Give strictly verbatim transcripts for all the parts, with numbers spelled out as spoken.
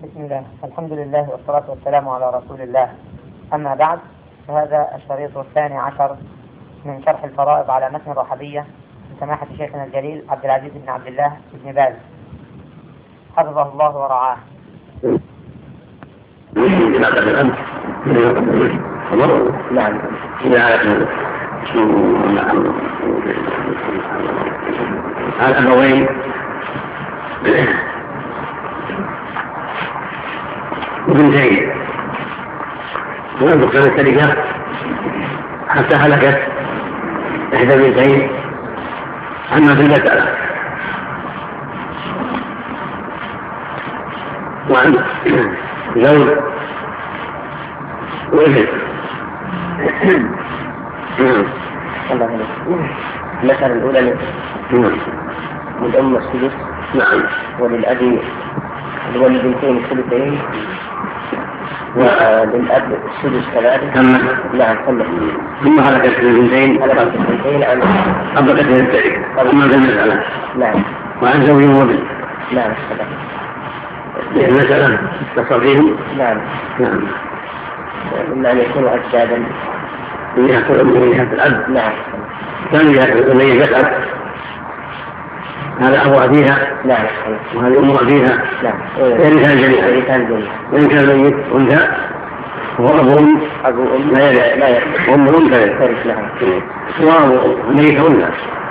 بسم الله، الحمد لله والصلاة والسلام على رسول الله. أما بعد، فهذا الشريط الثاني عشر من شرح الفرائض على متن الرحبية من سماحة شيخنا الجليل عبد العزيز بن عبد الله بن باز حفظه الله ورعاه. نعم. الأبوين وبنتين ولم تقسم التركة حتى هلكت إحدى البنتين أما في المسألة وعن زوج وابن. المسألة الأولى للأم السدس. نعم. وللأبي والبنتين الثلثين وللأب السدس كذلك. تم. نعم تم. ثم هلكت البنتين هلكت البنتين عن أبقت التركة أما في المسألة. نعم. وعن زوج وابن. نعم. المسألة تصرفهم. نعم. نعم. إما أن يكونوا أجدادا من جهة الأم ومن جهة الأب. نعم. كان من جهة الأب هذا أبو أبيها. نعم. وهذه أم أبيها. نعم. وإن كان جميعا. وإن كان ميت أنثى وهو أبو أم أبو أم لا يرث. لا يرث. أم أم لا ترث لها. وأبو ميت أنثى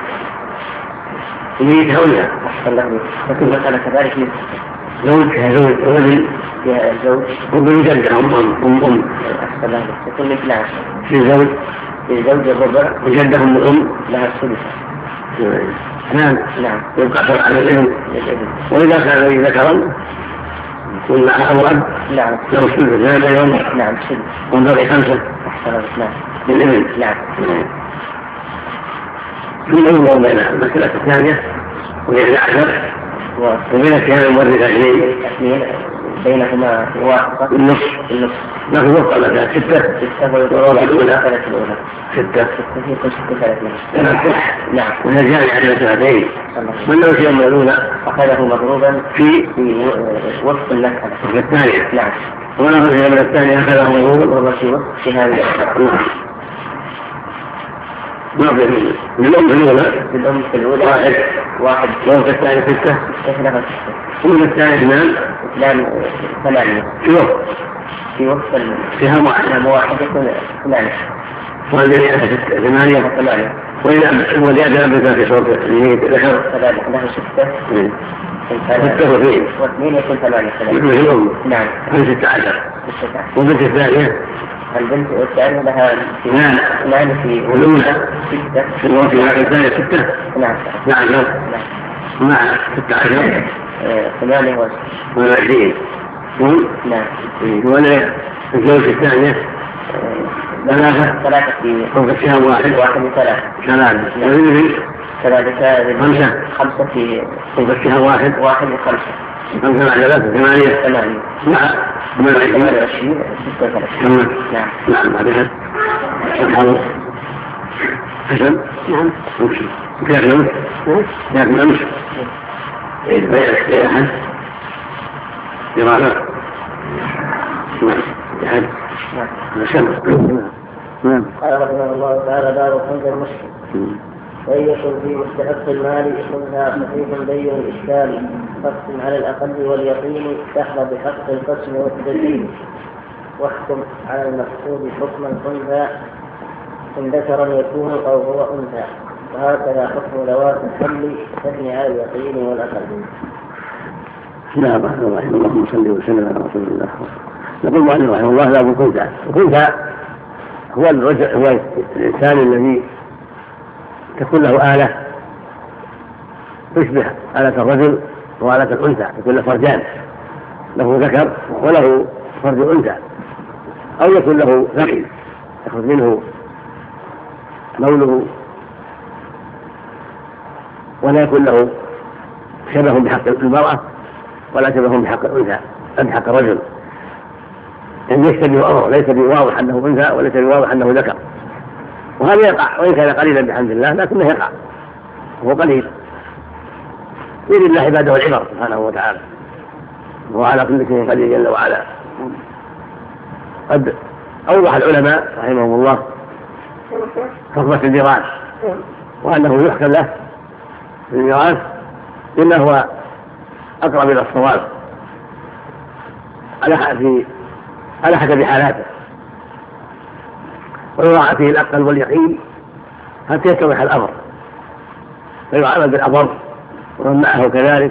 ميت أنثى. الله لكن مسألة كذلك زوج زوج وابن فيها الزوج وابن جدة أم أم أم أم. الله يكون مثلها في زوج في زوج الربع وجدة أم أم. لها الثلث. نعم. نعم. يبقى فرع على الابن. للابن. وإذا كان ذكرا يكون معه أبو أب نعم. له الثلث هذا يوم. نعم. سدس. والباقي خمسة نعم. للابن. نعم. ثم ينظر بين المسألة الثانية وهي عشر وبين كان المورثة اثنين اثنين بينهما واحدة النصف. النصف. لكن وفق لها ستة. ستة والرابع الأولى ثلاثة الأولى. ستة. ستة في كل ستة ثلاثين. نعم. وهي جامعة لمسألتين. من لو شيء الأولى أخذه مضروبا في في وسط المسألة. في الثانية. نعم. ولا في من الثانية أخذه مضروبا في وسط هذه ما في من الأم في الأولى. في الأم في الأولى واحد. واحد. وفي الثانية ستة. ستة لها ستة. وفي الثانية اثنان. اثنان ثمانية. في وقت في وسط فيها واحد. نعم. واحد يكون ثمانية. والجميع ستة ثمانية. ثمانية. وإذا وزيادة أبدا في صوت الميت ذكر كذلك له ستة. ستة واثنين. واثنين يكون ثمانية. مثل الأم. نعم. من ستة عشر. ستة عشر. وبنت الثانية البنت الثانية لها نعم. ثمان في والأولى ستة. في الوقت الثانية ستة. نعم. نعم. مع ستة عشر ثمانية وعشرين. نعم. ولا الزوجة الثانية ثلاثة. ثلاثة في فوق الشهر واحد. واحد وثلاثة. ثلاثة. وذي ثلاثة. خمسة. خمسة في فوق الشهر واحد. واحد وخمسة. خمسة مع ثلاثة ثمانية. ثمانية. مع ثمانية ثمانية وعشرين. وعشرين. ستة وثلاثين. تمام. نعم. نعم. بعدها حسن. حسن. نعم. امشي. كيف نمشي؟ كيف نمشي؟ بيعك يا أحد يرانا. نعم. أحد. نعم. نعم. قال رحمه الله تعالى: باب خنز المسلم. وإن يكن في مستحق المال خنزها خفيف بين الإشكال فاقسم على الأقل واليقين تحظى بحق القسم والتدين واحكم على المقصود حكما خنزا إن ذكرا يكون أو هو أنثى. وهكذا حكم ذوات الحمل تبني على اليقين والأقل. بسم الله الرحمن الرحيم. اللهم صل وسلم على رسول الله. يقول مؤلف رحمه الله: باب الخنثى. الخنثى هو الرجل هو الإنسان الذي تكون له آلة تشبه آلة الرجل وآلة الأنثى، يكون له فرجان، له ذكر وله فرج أنثى، أو يكون له ثقيل يخرج منه لونه ولا يكون له شبه بحق المرأة ولا شبه بحق الأنثى بحق الرجل، يعني يشتبه أمره، ليس بواضح أنه أنثى وليس بواضح أنه ذكر. وهذا يقع وإن كان قليلا بحمد الله، لكنه يقع وهو قليل. يريد الله عباده العبر سبحانه وتعالى. وهو على كل شيء قدير جل وعلا. قد أوضح العلماء رحمهم الله حكمة الميراث، وأنه يحكم له في الميراث إنه هو أقرب إلى الصواب على حسب حالاته، ويراعى فيه العقل واليقين حتى يتضح الأمر، فيعامل بالأضر ومن معه كذلك،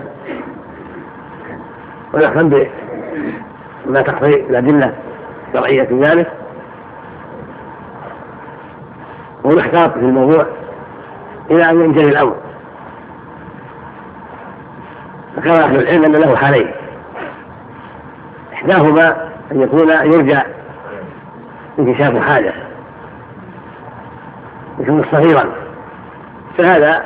ويحكم بما تقضي الأدلة الشرعية في ذلك، ويحتاط في الموضوع إلى أن ينجلي الأمر. فكان أهل العلم أن له حالين: إحداهما أن يكون يرجع انكشاف حاجة يكون صغيرا، فهذا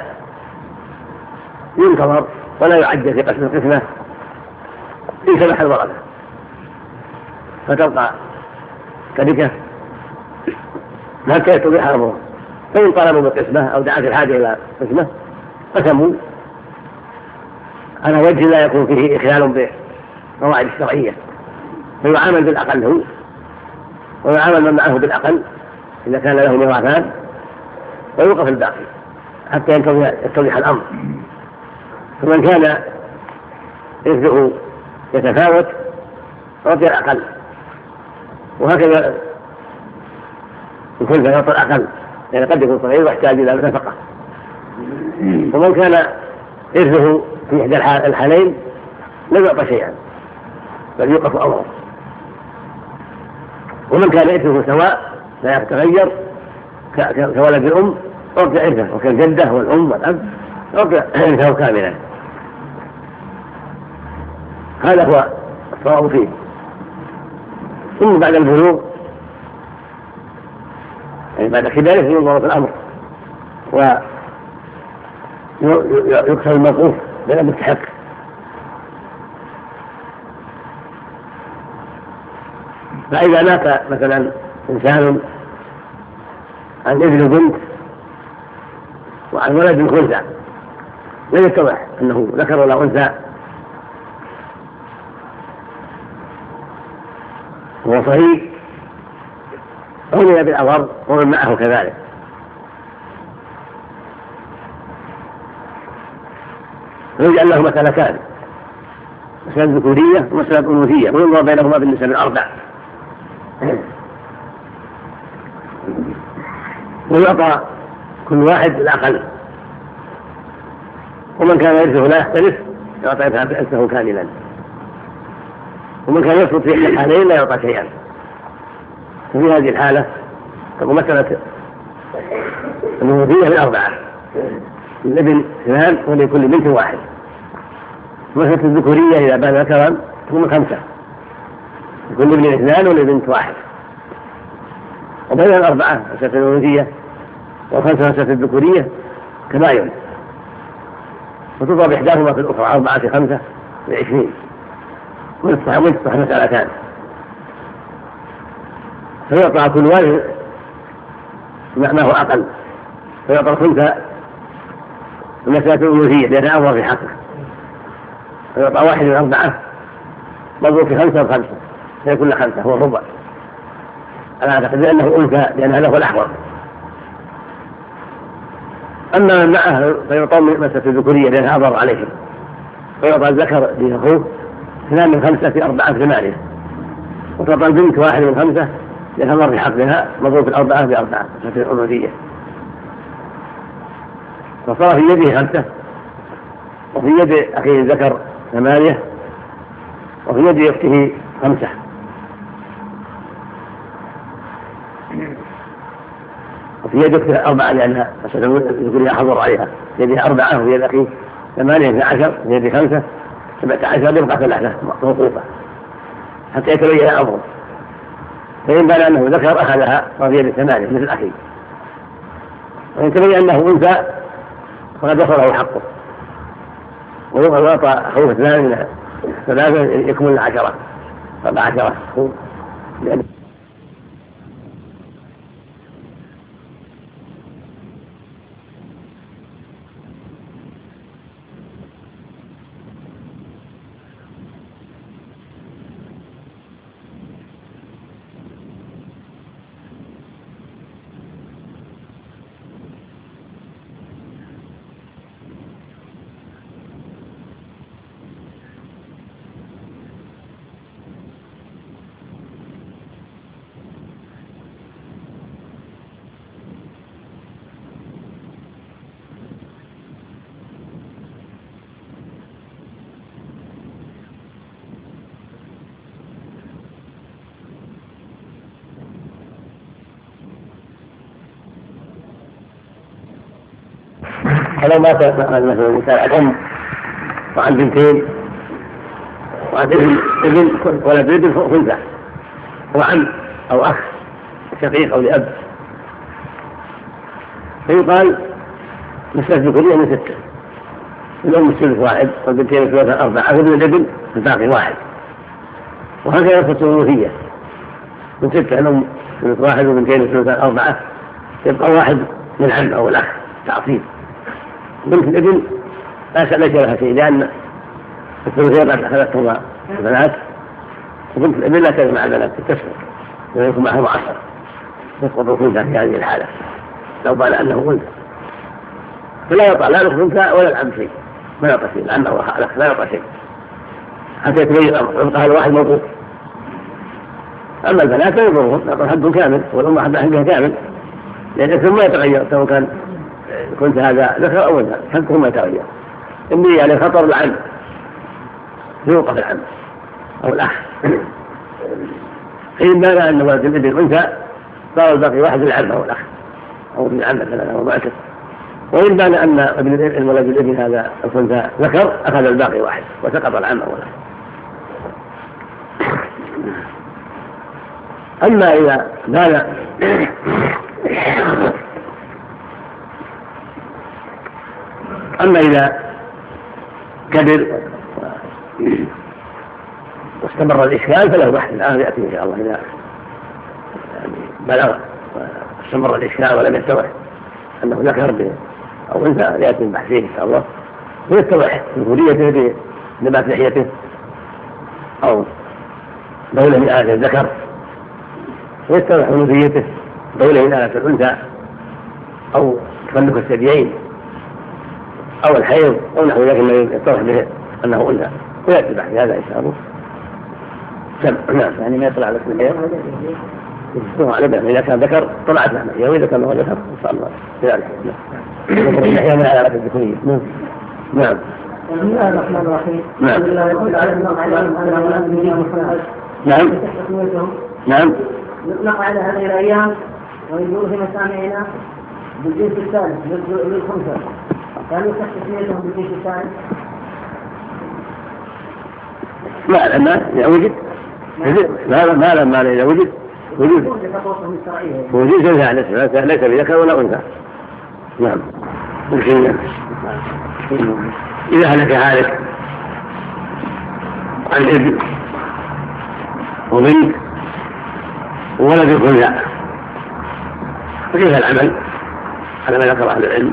ينتظر ولا يعجل في قسم القسمة إن سمح الورثة، فتبقى تركة حتى يتضح أمره. فإن طلبوا بالقسمة أو دعت الحاجة إلى قسمة قسموا على وجه لا يكون فيه إخلال بالقواعد الشرعية، فيعامل بالأقل هو ويعامل من معه بالأقل إذا كان له ميراثان، ويوقف الباقي حتى يتضح الأمر. فمن كان يرزقه يتفاوت رضي الأقل، وهكذا يكون يعطي الأقل، يعني قد يكون صغير ويحتاج إلى نفقة. ومن كان يرزقه في إحدى الحالين لم يعطى شيئا بل يوقف أمره. ومن كان إرثه سواء لا يتغير كولد الأم رجع إرثه، وكالجدة والأم والأب رجع إرثه كاملا. هذا هو الصواب فيه. ثم بعد البلوغ يعني بعد كباره ينظر في الأمر ويكسر الموقوف بين المستحق. فإذا مات مثلا إنسان عن ابن بنت وعن ولد أنثى لا يتضح أنه ذكر ولا أنثى، هو صحيح أولي بالأضر ومن معه كذلك. ويجعل له مسألتان: مسألة ذكورية ومسألة أنوثية، وينظر بينهما بالنسب الأربع، ويعطى كل واحد الأقل. ومن كان يرثه لا يختلف يعطى إرثه كاملا، ومن كان يسقط في إحدى الحالين لا يعطى شيئا. وفي هذه الحالة تكون مسألة الأنوثية بالأربعة: الابن اثنان ولكل بنت واحد. مسألة الذكورية إذا بان ذكرا تكون خمسة: لكل ابن اثنان ولبنت واحد. وبين الأربعة مسألة الأنوثية، والخمسة مسألة الذكورية كما يلي، وتضرب إحداهما في الأخرى: أربعة في خمسة بعشرين، ويصبح مسألتان. فيعطى كل واحد ما هو أقل، فيعطى الخمسة مسألة الأنوثية لأنها أمر في حقه، فيعطى واحد من أربعة مضروب في خمسة وخمسة فيكون خمسة هو الربع. أنا أعتقد أنه أنثى لأنها له الأحوط. أما من معه فيعطى مسألة الذكورية لأنها أضر عليهم، فيعطى الذكر لأخوه اثنان من خمسة في أربعة في ثمانية، وتعطى البنت واحد من خمسة لأنها أمر في حقها مضروب في الأربعة في أربعة مسألة الأنوثية. فصار في يده خمسة، وفي يد أخيه الذكر ثمانية، وفي يد أخته خمسة. وفي يد أخته أربعة لأنها يقول حضر عليها، يدها أربعة، وفي يد أخيه ثمانية في عشر، في يد خمسة سبعة عشر، يبقى ثلاثة موقوفة حتى يتبين الأمر. فإن بان أنه ذكر أخذها وفي يد ثمانية مثل أخيه، وإن تبين أنه أنثى فقد وصله حقه، ويعطى أخوه اثنان من ثلاثة يكمل عشرة سبع عشرة. فلو مات مثلا الإنسان عن أم وعن بنتين وعن ابن ابن ولد ابن خنثى وعم أو أخ شقيق أو لأب، فيقال مسألة ذكورية من ستة، الأم الثلث واحد والبنتين الثلاثة أربعة وابن الابن الباقي واحد، وهكذا يصل الثلثية من ستة، الأم الثلث واحد والبنتين الثلاثة أربعة، يبقى واحد من العم أو الأخ تعصيب. بنت الابن ليس لها شيء لأن الثلثين قد أخذتهما البنات، وبنت الابن لا تجمع البنات تسقط ويكون معهم عشر، تسقط الخنثى في هذه الحالة لو قال أنه خنثى، فلا يعطى لا الخنثى ولا العم شيء، ما يعطى شيء لأنه الأخ لا يعطى شيء حتى يتبين يبقى الواحد موقوف. أما البنات لا يضرهم، يعطى حد كامل والأم حد حدها كامل، لأن الاسم ما يتغير سواء كان كنت هذا ذكر أو أنثى، حدهم ما يتغير. إني يعني خطر العم يوقف العم أو الأخ، فإن بان أن ولد الابن أنثى صار الباقي واحد العم أو الأخ أو ابن العم مثلا أو معتق، وإن بان أن ابن الابن ولد الابن هذا الأنثى ذكر أخذ الباقي واحد وسقط العم أو الأخ. أما إذا بان أما إذا كبر واستمر الإشكال فله بحث الآن يأتي إن شاء الله إذا بلغ واستمر الإشكال ولم يتضح أنه ذكر أو أنثى يأتي البحثين إن شاء الله ويتضح ذكوريته بنبات لحيته أو دولة من آلة الذكر، ويتضح أنوثيته دولة من آلة الأنثى أو تفلك الثديين أو الحيض أو نحو ذلك ما يتضح به أنه أنثى، ويأتي البحث هذا إن شاء الله. نعم يعني ما يطلع لك من الحيض يسمع على إذا كان ذكر طلعت له محيا، وإذا كان هو ذكر إن شاء الله ذلك. المحيا من على الذكورية. نعم نعم. بسم الله الرحمن الرحيم. نعم نعم نعم. نطلق على هذه الأيام ويقول في مسامعنا بالجنس الثالث للخنثى، كانوا تحت تسميتهم بالجنس الثالث؟ ما لما إذا وجد ما ما لما إذا وجد وجود وجود ثالث ليس بذكر ولا أنثى. نعم. إذا هلك هالك عن ابن وبنت وولد الخنثى فكيف العمل على ما ذكر أهل العلم؟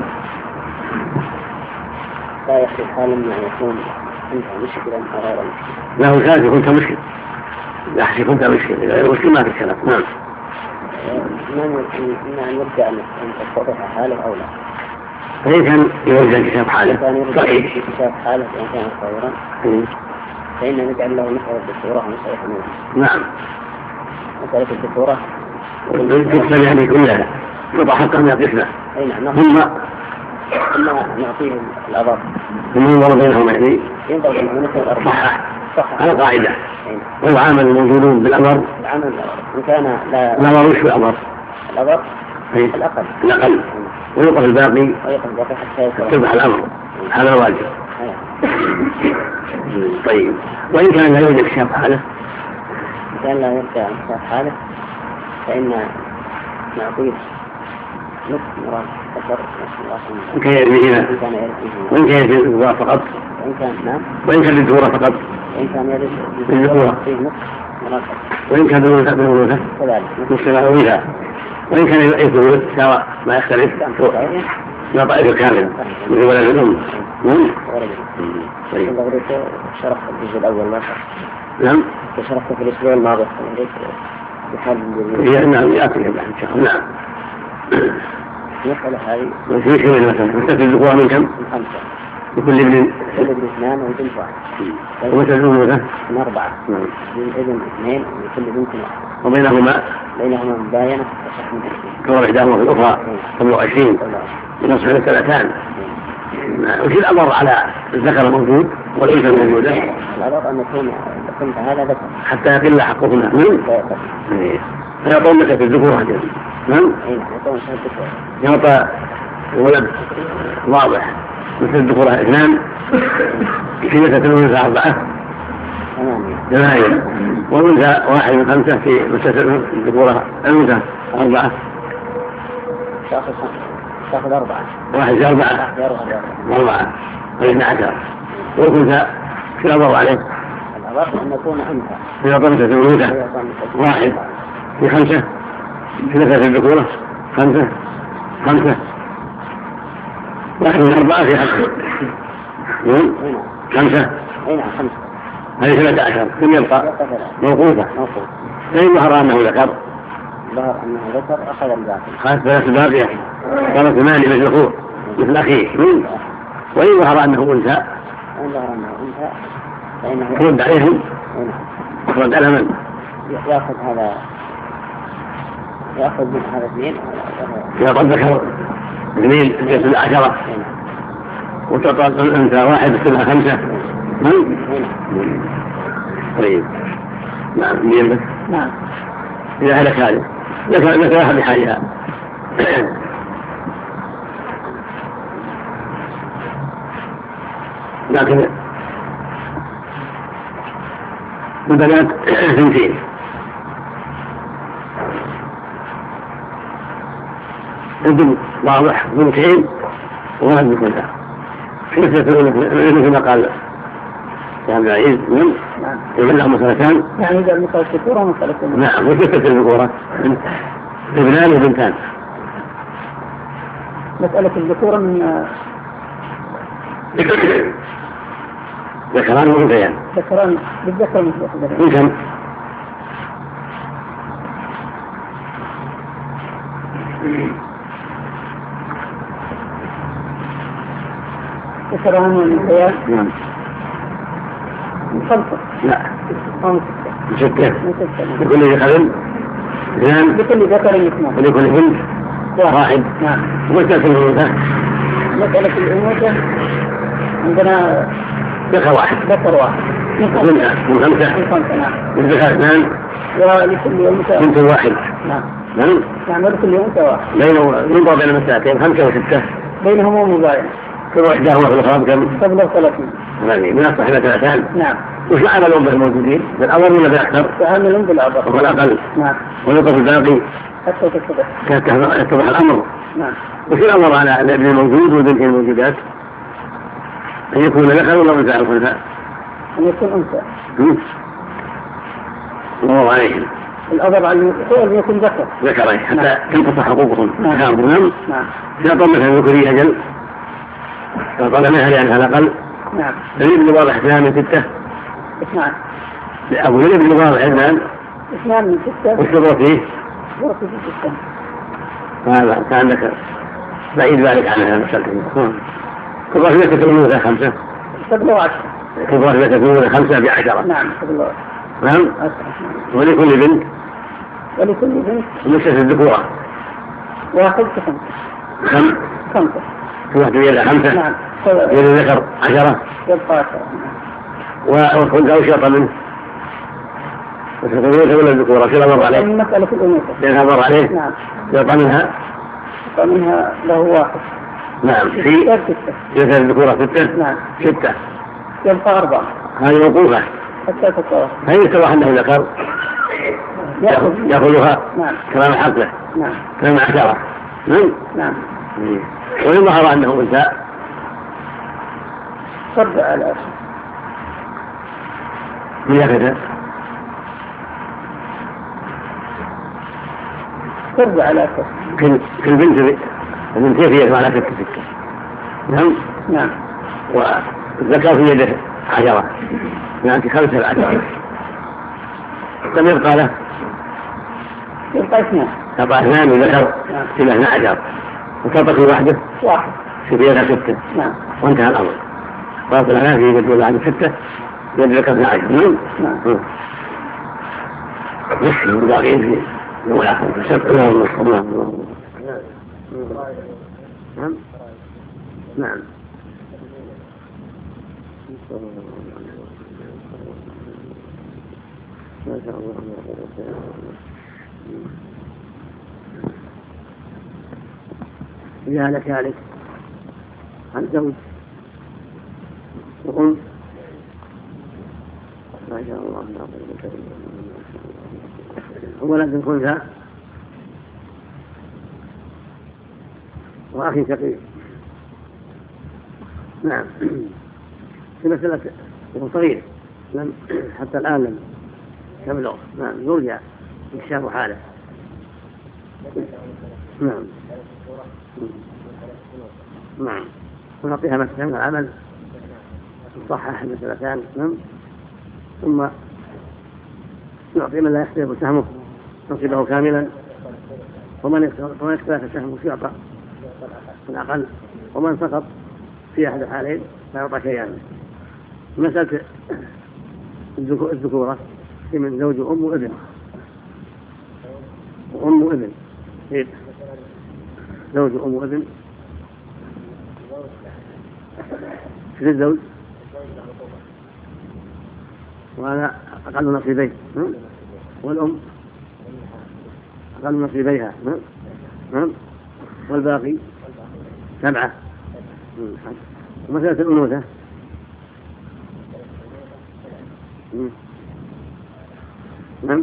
لا يخلو حال ما يكون أنت مشكلا أو غير مشكلا. لا هو كان كنت مشكل، لا أحسي كنت مشكل، إذا غير مشكل ما في الكلام. نعم. ما أن يرجع أن تتضح حاله أو لا؟ فإن كان يرجع كتاب حاله صحيح كتاب حاله وإن كان خيرا فإن نجعل له مسألة الدكتوراه ومسألة الموت. نعم. مسألة الدكتوراه تكتب يعني كلها يضع حقا من القسمة. أي نعم. ثم ثم نعطيه الأضر. ثم ينظر بينهم يعني ينظر بينهم مثل الأرض. صح. صح. على قاعدة. ويعامل الموجودون بالأمر. العمل إن كان لا. الأمر وش بالأمر؟ الأضر. الأقل. الأقل. ويوقف الباقي. ويوقف الباقي حتى يصبح الأمر. هذا واجب. طيب. وإن كان لا يوجد شاب حاله. إن كان لا يرجع شاب حاله فإن نعطيه نصف مرات بشر وإن كان يرميهما وإن كان يرمي الذكورة فقط وإن كان نعم وإن كان الذكورة فقط وإن كان يرمي الذكورة نصف مرات وإن كان بالأنثى بالأنثى نصف ما أولها وإن كان يكون سواء ما يختلف لا طائفة كاملة مثل ولد الأم. نعم. طيب. شرحت الجزء الأول ما شرحت. نعم. شرحت في الأسبوع الماضي هي نعم يأتي إن شاء الله. نعم. المسألة هذه وفي كم مثلا مسألة الذكورة من كم؟ من خمسة. لكل ابن كل ابن اثنان وبنت واحد. ومثل الأنثى من أربعة. نعم. من ابن اثنين وكل بنت واحد. وبينهما بينهما مباينة تصح من عشرين. كور إحداهما في الأخرى ثم عشرين بنصف سنتان. وش الأمر على الذكر الموجود والأنثى الموجودة؟ الأمر أن يكون كنت هذا ذكر حتى يقل حقهما. فيعطون لك في الذكور هكذا. نعم. يعطون لك يعطى الولد واضح مثل الذكورة اثنان في مسألة الأنثى أربعة ثمانية والأنثى واحد من خمسة في مسألة الذكورة الأنثى أربعة تأخذ أربعة واحد في أربعة أربعة واثنى عشر والأنثى في الأضر عليه الأضر أن يكون أنثى في طمسة الأنثى واحد في خمسة في مسألة الذكورة خمسة خمسة واحد من أربعة في خمسة خمسة خمسة هذه ثلاثة عشر ثم يبقى موقوفة فإن ظهر أنه ذكر ظهر أنه ذكر أخذ الباقي خلاص ثلاث باقية صار ثمانية مثل أخوه مثل أخيه وإن ظهر أنه أنثى وإن ظهر أنه أنثى فإنه يرد عليهم يرد على من؟ يأخذ هذا يأخذ من هذا اثنين إذا قد ذكر اثنين يصل عشرة وتعطى الأنثى واحد يصلها خمسة طيب نعم مين بس نعم إذا هلك هذا ذكر واحد بحالها لكن البنات اثنتين ابن واضح بنتين وواحد بكلها مثل ما قال كان عيد من يقول لهم مسألتان يعني إذا مسألة الذكورة ومسألة الأنثى نعم وكيف الذكورة ابنان وبنتان مسألة الذكورة من ذكران وانثيان ذكران بالذكر مثل من كم؟ ذكران وانثيان نعم خمسة لا خمسة ستة ستة لكل ذكر اثنان لكل ذكر اثنان ولكل بنت واحد نعم ومسألة الأنثى مسألة الأنوثة عندنا ذكر واحد ذكر واحد من من خمسة من خمسة من خمسة نعم والذكر اثنان ولكل أنثى بنت واحد نعم نعم نعم ولكل أنثى واحد بينه ينظر بين المسألتين خمسة وستة بينهما مباين كل واحدة هو في الأخرى كم؟ قبل ثلاثين هذه من أصح ثلاثان نعم وش معنى الأم الموجودين؟ بالأول ولا بالأكثر؟ فعمل بالعبر وهو الأقل نعم ونقف الباقي حتى تتضح يتضح الأمر نعم وش الأمر على الابن الموجود والبنت الموجودات؟ أن يكون ذكر ولا أنثى أو أنثى؟ أن يكون أنثى الله عليهم الأضر على هو أن يكون ذكر ذكرين حتى تنقص حقوقهم نعم نعم نعم إذا طلقها ذكري أجل فطلق منها لأنها الأقل نعم الابن واضح اثنان من ستة اثنان أبو الابن واضح اثنان اثنان من ستة والشروط فيه غرفة ستة هذا كان ذكر بعيد ذلك عنها مسألة كبار في ذلك الأولى خمسة قبل وعشرة كبار في ذلك الأولى خمسة بعشرة نعم قبل وعشرة نعم عشرة ولكل بنت ولكل بنت نسبة الذكورة واحد في خمسة خم خمسة في واحد يد خمسة نعم يد الذكر عشرة يبقى عشرة وكنت أوشط منه الأنوثة ولا الذكورة كلا مر عليه مسألة الأنوثة لأنها مر عليه نعم يعطى منها فمنها له واحد نعم في ستة يد الذكورة ستة نعم ستة يبقى أربعة هذه موقوفة حتى تتوافق هل يتضح أنه ذكر يأخذ يأخذها نعم كلام حقه نعم كلام عشرة نعم نعم وإن ظهر أنه أنثى صد على أسف من يكتب صد على أسف كل كل بنت البنتين في يده على ستة ستة نعم نعم والذكر في يده عشرة يعني خمسة العشرة كم يبقى له؟ يبقى اثنان يبقى اثنان وذكر في اثنى عشر وتبقى وحده واحد في يدها ستة نعم وانتهى الأمر فاصل الآن في يد واحد ستة يد ذكر اثنى عشر نعم نعم نحن الباقيين في يوم الآخر سبت الله الله نعم نعم ما شاء الله إذا لك عليك عن زوج وأم ما شاء الله ولد خنثى وأخي شقيق. نعم. في مسألة صغير لم حتى الآن لم يبلغ. نعم يرجع اكتشاف حاله. نعم نعم ونعطيها مسألة من العمل نصحح المسألتان. نعم ثم نعطي من لا يختلف سهمه نصيبه كاملا، ومن يختلف سهمه يعطى الأقل، ومن سقط في أحد الحالين لا يعطى شيئا. مسألة الذكورة في من زوج وأم وابن وأم وابن زوج وأم وابن في الزوج وهذا أقل نصيبين، والأم أقل نصيبيها، والباقي سبعة. ومسألة الأنوثة نعم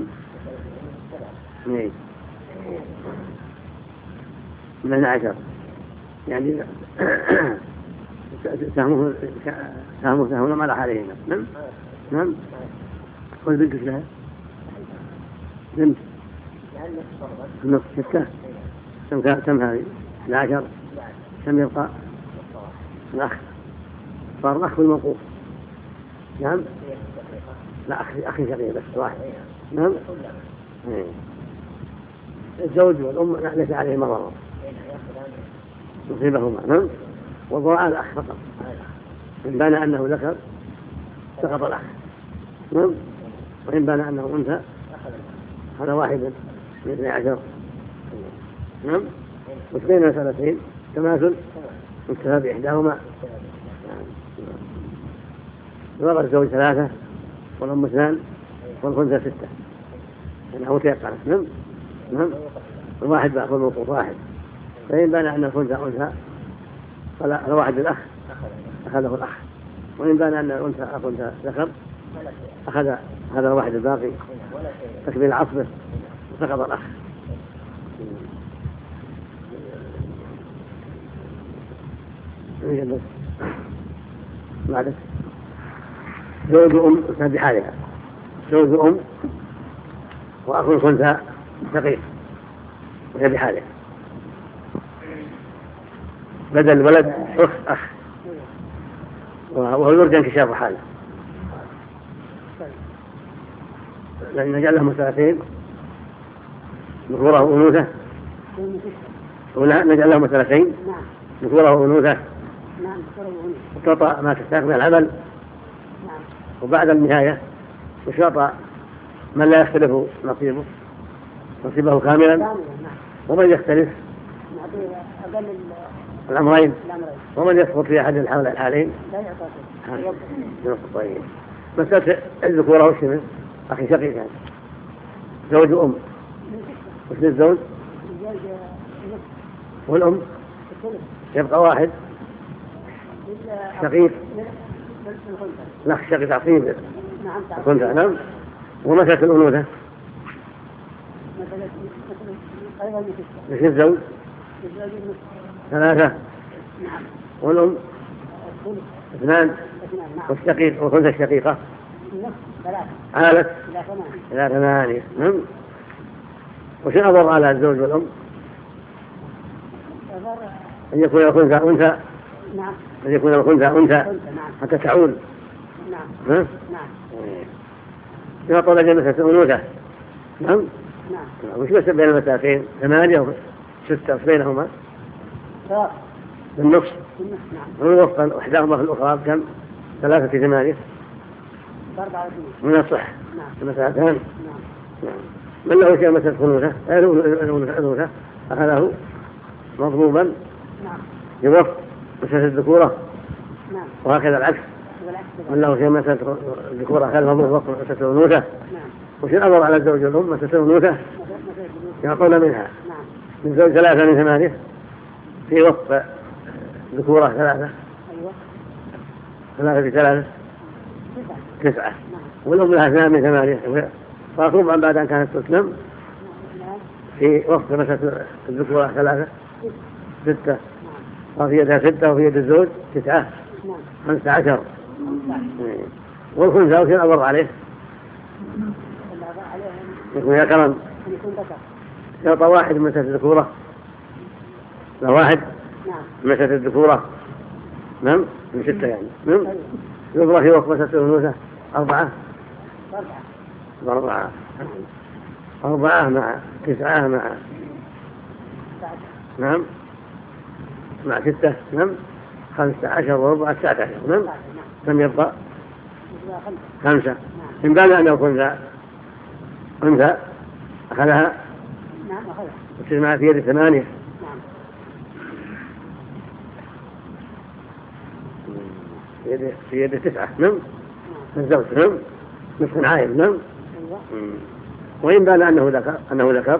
من عشر يعني سهمه سهمه سهمه ما راح عليهما. نعم نعم والبنت لها بنت نصف ستة. كم كم هذه؟ العشر. كم يبقى؟ الأخ صار الأخ بالموقوف. نعم لا أخي أخي شقيق بس واحد. نعم الزوج والأم ليس عليه مرارة نصيبهما. نعم وضاع الأخ فقط إن بان أنه ذكر سقط الأخ. نعم وإن بان أنه أنثى هذا واحد من اثني عشر. نعم وش بين المسألتين تماثل انتهى بإحداهما. ضرب الزوج ثلاثة والأم اثنان والخنثى ستة يعني هو تيقن. نعم نعم الواحد بأخذ موقوف واحد، فإن بان أن الخنثى أنثى فلا واحد الأخ أخذه الأخ، وإن بان أن الأنثى أخذ ذكر أخذ هذا الواحد الباقي تكميل عصبه وسقط الأخ. بعد زوج أم أنثى بحالها، زوج أم وأخو الخنثى شقيق وهي بحالها، بدل الولد أخ أخ وهو يرجى انكشاف حاله، لأن نجعل لهم ثلاثين ذكورة وأنوثة، ولا نجعل لهم ثلاثين ذكورة وأنوثة وتعطى ما تستحق من العمل، وبعد النهاية يشرط من لا يختلف نصيبه نصيبه كاملا، ومن يختلف الأمرين، ومن يسقط في أحد الحالين طيب. مسألة الذكورة والشمس أخي شقيق يعني زوج أم وش الزوج والأم يبقى واحد شقيق لا شقيق عصيب كنت نعم. ومسألة الأنوثة وش الزوج ثلاثة والأم اثنان والشقيق والخنثى الشقيقة عالت إلى ثمانية. نعم وش الأضر على الزوج والأم؟ أن يكون الخنثى أنثى أن يكون الخنثى أنثى حتى تعول. نعم نعم كما طلب مسألة الأنوثة. نعم وش بس بين المسألتين ثمانية وستة بينهما بالنصف ووفقا إحداهما في الأخرى كم ثلاثة ثمانية من الصح المسألتان. نعم من له شيء مسألة الأنوثة الأنوثة أخذه مضروبا يوفق مسألة الذكورة، وهكذا العكس من له شيء مسألة الذكورة أخذه مضروبا مسألة الأنوثة. وش الأمر على الزوج والأم مسألة الأنوثة يعطون منها من زوج ثلاثة من ثمانية في وصف ذكورة ثلاثة أيوة ثلاثة في ثلاثة تسعة تسعة والأم لها اثنان من ثمانية فطبعا بعد أن كانت تسلم في وصف مسألة الذكورة ثلاثة ستة وفي يدها ستة وفي يد الزوج تسعة خمسة عشر والخنثى وش الأمر عليه يكون يا كرم شرط واحد من مسألة الذكورة لا واحد من مسألة الذكورة نعم من ستة يعني نعم يضرب في وقت مسألة الأنوثة أربعة أربعة أربعة مع تسعة مع نعم مع ستة نعم خمسة عشر وأربعة تسعة عشر نعم كم يبقى خمسة إن بان أنه كنت أنثى أخذها نعم أخذها وتصير معها في يد ثمانية نعم في يد في يد تسعة نعم الزوج نعم نصف عائل نعم أيوة وإن بان أنه ذكر أنه ذكر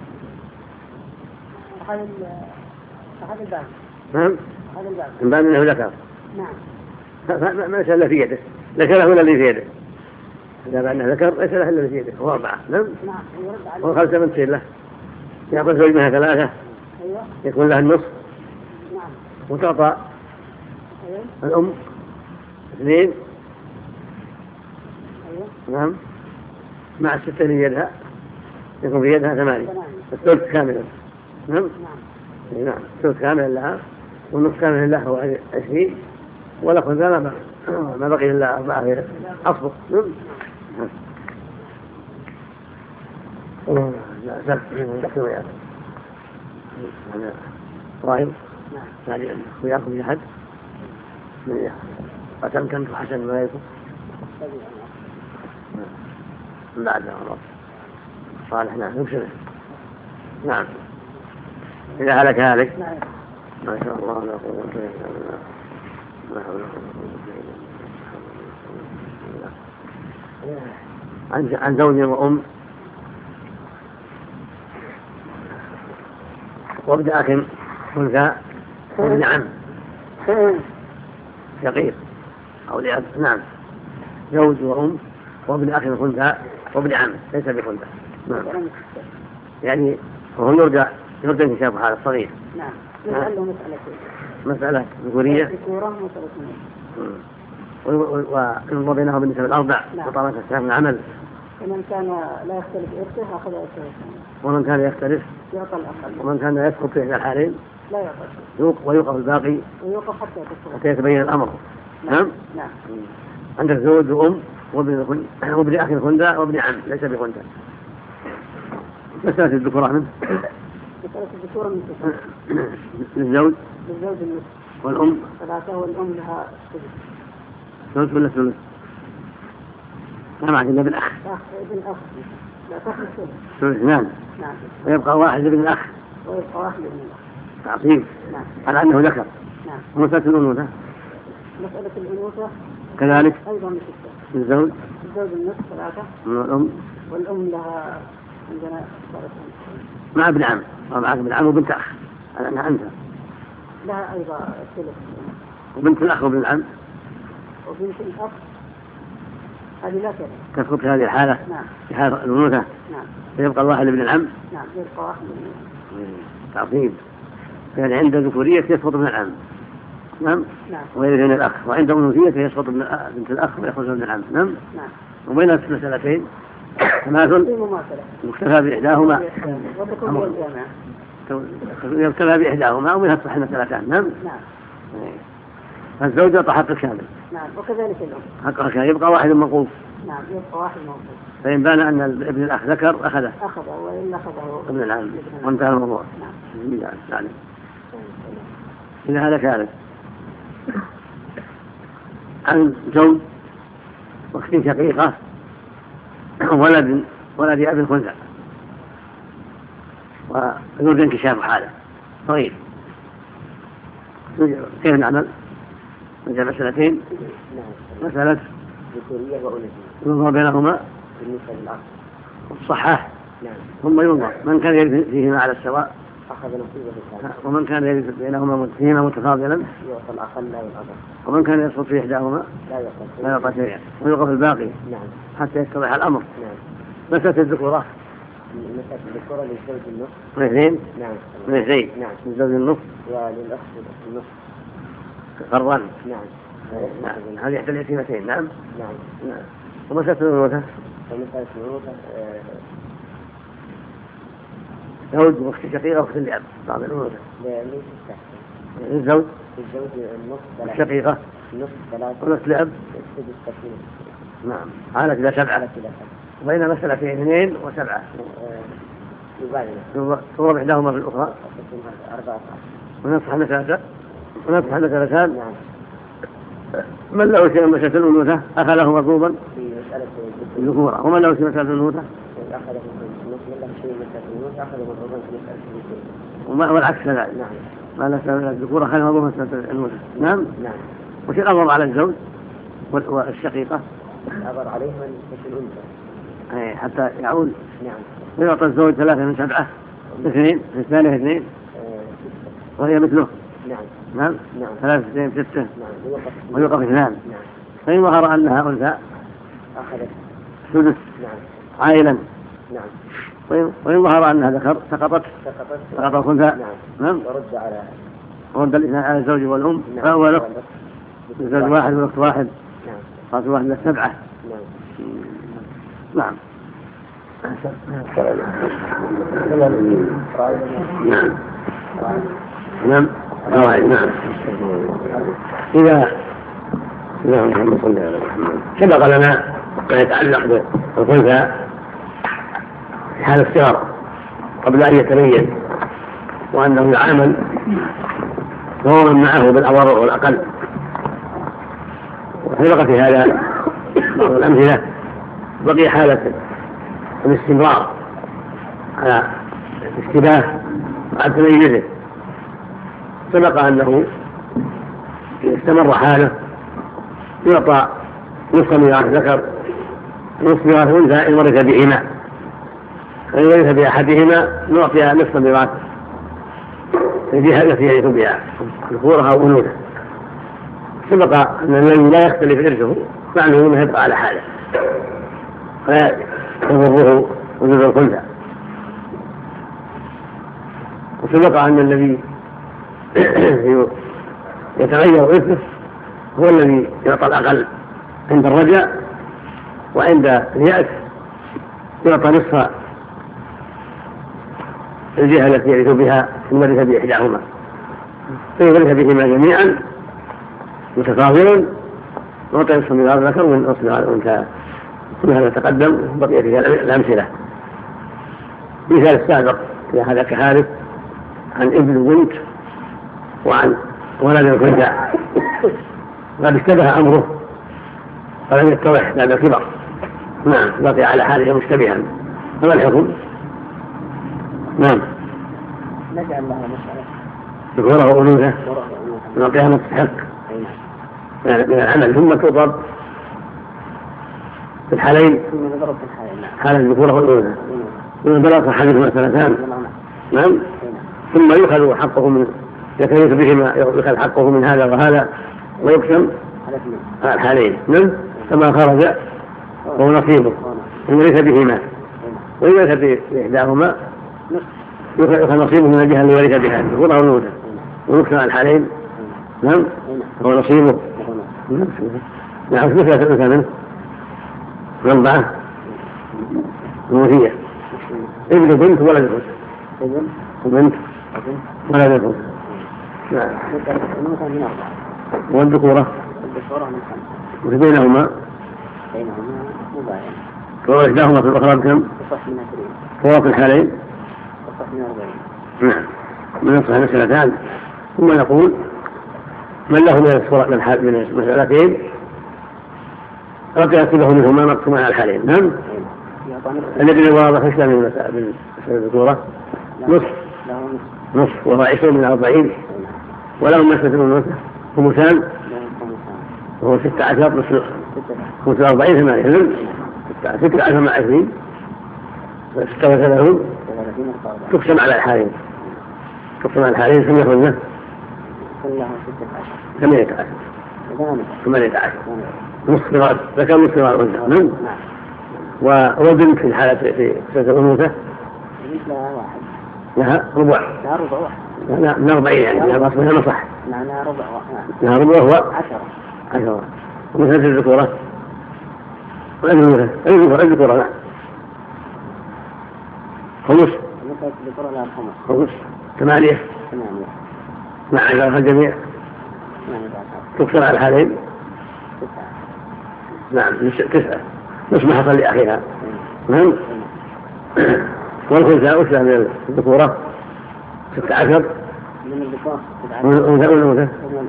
أخذ أخذ الباب نعم أخذ الباب إن بان أنه ذكر نعم فما ليس إلا في يده ليس له إلا اللي في يده إذا بان ذكر ليس له إلا في يده هو أربعة نعم نعم يرد عليه وخمسة من تصير له يأخذ زوج منها ثلاثة أيوة يكون لها النصف نعم وتعطى أيوة الأم اثنين أيوة نعم مع الستة في يدها يكون في يدها ثمانية الثلث كاملا نعم نعم نعم الثلث كاملا لها والنصف كاملا له هو عشرين ولكن ذا ما ما بقي إلا أربعة في أصبر نعم لا سبت ذكر وياك هذا إبراهيم يعني وياكم في أحد من يأخذ وكم كنت حسن ما يكون لا لا الله صالح نعم يبشره نعم إذا هلك هالك ما شاء الله لا قوة إلا بالله لا حول ولا قوة إلا بالله عن زوج وأم وابن أخ أنثى وابن عم شقيق أو لأب نعم زوج وأم وابن أخ أنثى وابن عم ليس بخنثى نعم يعني وهو يرجع يرجع انكشاف هذا الصغير نعم يسأل له مسألتين مسألة ذكورية ذكورة ومسألة وينظر بينهم بالنسبة الأربع وطبعا تستهم من العمل ومن كان لا يختلف إرثه أخذ إرثه ومن كان يختلف يعطى الأقل ومن كان يسقط في إحدى الحالين لا يعطى ويوقف الباقي ويوقف حتى يتصل حتى يتبين الأمر نعم نعم عندك زوج وأم وابن وابن أخ خنثى وابن عم ليس بخنثى مسألة الذكورة منه مسألة الذكورة من تسعة للزوج للزوج النصف والأم ثلاثة والأم لها سدس ثلث ولا ثلث؟ ما معك إلا بالأخ أخ ابن أخ لا تخلص ثلث ثلث نعم نعم ويبقى واحد ابن الأخ ويبقى واحد ابن الأخ تعصيب نعم على أنه ذكر نعم ومسألة الأنوثة مسألة الأنوثة كذلك أيضا من ستة الزوج الزوج النصف ثلاثة والأم والأم لها عندنا ثلاثة مع ابن عم أو مع ابن عم وبنت أخ على أنها أنثى لها أيضا ثلث وبنت الأخ وابن العم وبنت الأخ هذه لا ترى تسقط في هذه الحالة نعم في حالة الأنوثة نعم فيبقى الواحد ابن العم نعم يبقى واحد ابن الأخ تعصيب يعني عند ذكورية يسقط ابن العم نعم نعم ويرث الأخ وعند أنوثية يسقط بنت الأخ ويأخذ ابن العم نعم نعم وبين المسألتين تماثل في مماثلة مكتفى بإحداهما وتكون هي الجامعة يكتفى بإحداهما ومنها تصح المسألتان نعم نعم فالزوجة حق كامل نعم وكذلك الأم حقها كامل يبقى واحد منقوص نعم يبقى واحد موجود فإن بان أن ابن الأخ ذكر أخذه أخذه وإلا أخذه ابن العم وانتهى الموضوع نعم يعني إذا هذا كامل عن زوج واخت شقيقة ولد ولد أب خنثى ويرجى انكشاف حاله صغير كيف نعمل؟ نجد مسألتين مسألة ذكورية وأنثى ينظر بينهما بالنسبة للأخ الصحاح ثم ينظر من كان يرث فيهما على السواء أخذ نصيبه الثاني. ومن كان يجلس بينهما فيهما متفاضلا يعطى الأقل لا الأضر. ومن كان يسقط في إحداهما لا يعطى لا يعطى شيئا ويوقف الباقي. نعم. حتى يتضح الأمر. نعم. مسألة الذكورة مسألة الذكورة للزوج النصف. من اثنين. نعم. من اثنين. نعم. للزوج النصف. وللأخ النصف. فرضا. نعم. نعم. هذه إحدى اليتيمتين. نعم. نعم. نعم. ومسألة الأنوثة. ومسألة الأنوثة زوج واخت شقيقة واخت لأب. بعض الأنوثة. ليس تحت. الزوج. الزوج النصف ثلاثة. الشقيقة. النصف ثلاثة. واخت لأب. السدس تكميل. نعم. حالة إلى سبعة. حالة إلى سبعة. وبين مسألتين اثنين وسبعة. يباينه. تضرب إحداهما في الأخرى. أربعة. ونصح مسألة. ونصح مسألتان. نعم. من له شيء مسألة الأنوثة أخذه مطلوبا في مسألة الذكورة ومن له شيء مسألة الأنوثة أخذه من له شيء مسألة الأنوثة أخذه مطلوبا في مسألة وما الذكورة. والعكس كذلك. نعم. ما له الذكورة أخذه مطلوبا في مسألة الأنوثة. نعم. نعم. وش الأمر على الزوج والشقيقة؟ الأمر عليهم مثل الأنثى. أي حتى يعود. نعم. ويعطى الزوج ثلاثة من سبعة. اثنين في الثانية اثنين. وهي مثله. نعم. نعم. نعم. ثلاثة اثنين ستة. نعم. ويوقف اثنان. نعم. فإن ظهر أنها أنثى أخذت سدس. نعم. عائلا. نعم. وإن ظهر أنها ذكر سقطت سقطت سقط الأنثى. نعم. نعم. ورد على ورد الاثنان على الزوج والأم. نعم. فهو الأخت الزوج واحد والأخت واحد. نعم. صارت واحد من سبعة. نعم. نعم. نعم. نعم. نعم. نعم. إذا نعم محمد صلى الله عليه وسلم سبق لنا ما يتعلق بالخنثى في حال الصغر قبل أن يتميز وأنه يعامل وهو من معه بالأضرر والأقل. وسبق في هذا بعض الأمثلة. بقي حالة الاستمرار على الاشتباه مع تميزه. سبق أنه استمر حاله يعطى نصف ميراث ذكر نصف ميراث أنثى إن ورث بهما، فإن ورث بأحدهما نعطي نصف ميراث الجهة التي يرث بها ذكورها أو أنوثة. سبق أن الذي لا يختلف إرثه معنه أنه يبقى على حاله فلا يضره وجود الخنثى. وسبق أن الذي يتغير إرثه هو الذي يعطى الأقل عند الرجاء، وعند اليأس يعطى نصف الجهة التي يرث بها إن ورث بإحداهما، فإن ورث بهما جميعا متفاضلا يعطى نصف ميراث الذكر ونصف ميراث الأنثى. كل هذا تقدم بقي فيها الأمثلة. مثال السابق في هذا كهارث عن ابن وبنت وعن ولد الخنثى قد اشتبه أمره ولم يتضح بعد الكبر. نعم. بقي على حاله مشتبها. فما الحكم؟ نعم. نجعل لها مسألة ذكورها وأنوثة نعطيها ما تستحق من العمل ثم تضرب في الحالين حال الذكورة والأنوثة ثم بلغ حديث مسألتان. نعم. ثم يؤخذ حقه من يتميز بهما يؤخذ حقه من هذا وهذا ويقسم على الحالين. نعم. كما خرج وهو نصيبه إن ورث بهما، وإن ورث بإحداهما يؤخذ نصيبه من الجهة اللي ورث بها الذكورة والأنوثة ويقسم على الحالين. نعم. هو نصيبه. نعم. مثل الأنثى منه أربعة أنوثية ابن بنت ولد الأنثى وبنت ولد الأنثى. نعم. والذكورة وفي بينهما وإحداهما في الأخرى بكم؟ فهو في الحالين. نعم. من نصف مسألتان. ثم نقول من له من من المسألتين رجع يصيبه منهما مقسوما على الحالين. نعم. الذي واضح خشى من مسألة الذكورة نصف نصف وهو عشرون من أربعين، ولهم مسألة الأنوثة خمسان وهو ستة عشر نصف خمسة وأربعين ثمانية ستة عشر مع عشرين ستة وثلاثون تقسم على الحالين. تقسم على الحالين كم يخرج له؟ كلها ستة عشر. ثمانية عشر. ثمانية عشر. نصف غرض ذكر نصف غرض أنثى. نعم. ووزن في الحالة في سنة الأنوثة لها واحد. لها ربع. لها ربع واحد. لا لا ربعين يعني لها أصبحها نصح. نعم لها ربع واحد. لها ربع هو عشرة. عشرة. ومثل الذكورة والأنوثة الذكورة الذكورة نعم خمس. مثل الذكورة لها خمس. خمس. ثمانية. ثمانية. مع عشرة الجميع. تكسر على الحالين. تسعة. نعم تسعة. نصف ما حصل لأخيها. نعم. والخنثى أسرع من الذكورة ستة عشر. من الذكورة من الأنثى والأنوثة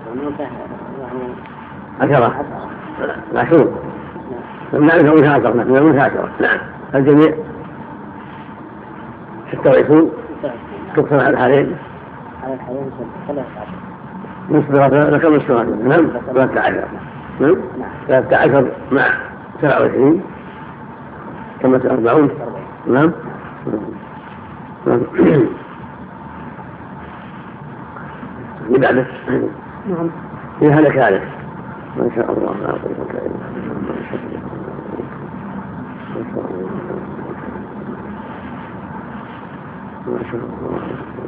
عشرة. عشرون. من الأنثى عشرة. من الأنثى عشرة. نعم الجميع ستة وعشرون. تكسر على الحالين. على الحالين ثلاثة عشر. نصف رقم نصف رقم. نعم ثلاثة عشر. نعم ثلاثة عشر مع سبعة وعشرين كما أربعون. نعم. اللي بعده. نعم. إيه هذا كذلك. ما شاء الله لا قوة إلا بالله. ما شاء الله.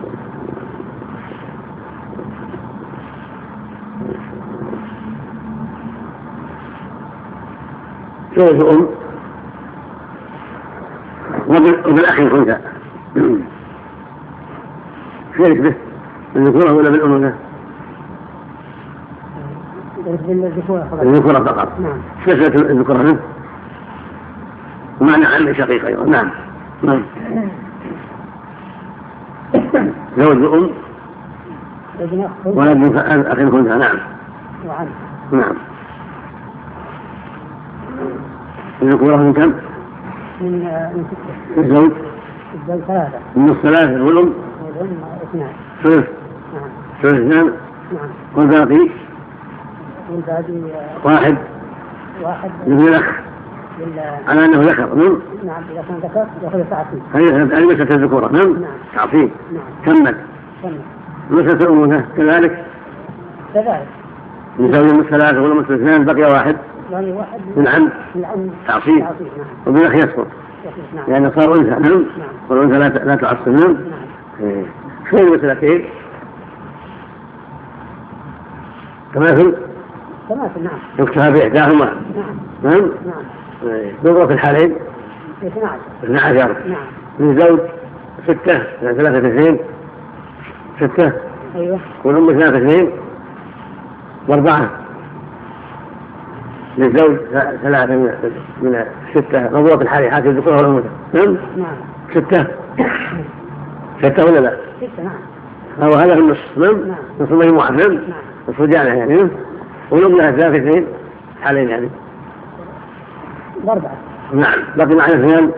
زوج أم وبالأخ الخنثى شارك به بالذكورة ولا بالأنوثة؟ الذكورة فقط. نعم. شكلة الذكورة منه ومعنى عم شقيق أيضا. نعم. نعم. زوج أم ولد أخ الخنثى. نعم. وعم. نعم. الذكورة من كم؟ من من ستة. الزوج؟ الزوج ثلاثة. من الثلاثة والأم؟ والأم اثنان. ثلث. نعم. ثلث اثنان. نعم. والباقي؟ والباقي واحد. واحد. من الأخ. على أنه ذكر. نعم. نعم إذا كان ذكر يأخذ تعصيب. هذه مسألة الذكورة. نعم. نعم. تعصيب. نعم. كمل. كمل. مسألة الأنوثة كذلك. كذلك. من زوج من الثلاثة والأم اثنان بقي واحد. يعني واحد من عم تعصيب. وبالأخ يسقط. نعم. يعني صار أنثى. نعم. نعم. والأنثى لا لا تعصب. نعم. نعم. شو المسألتين؟ تماثل. تماثل. نعم. يكتفى بإحداهما. نعم. نعم. نعم. نظرة في الحالين. اثنى عشر. اثنى عشر. نعم. للزوج ستة ثلاثة اثنين ستة. أيوه. والأم ثلاثة اثنين وأربعة. للزوج ثلاثة من ستة نظرة في الحالين حاكي الذكور والأنوثة. نعم. نعم. ستة. ستة ولا لا؟ ستة. نعم. هو هذا في النصف. نعم. نعم. نصف مجموعة. نعم. نعم. نصف جامعة يعني. والأم لها ثلاثة اثنين حالين يعني. أربعة. نعم. بقي معنا اثنان.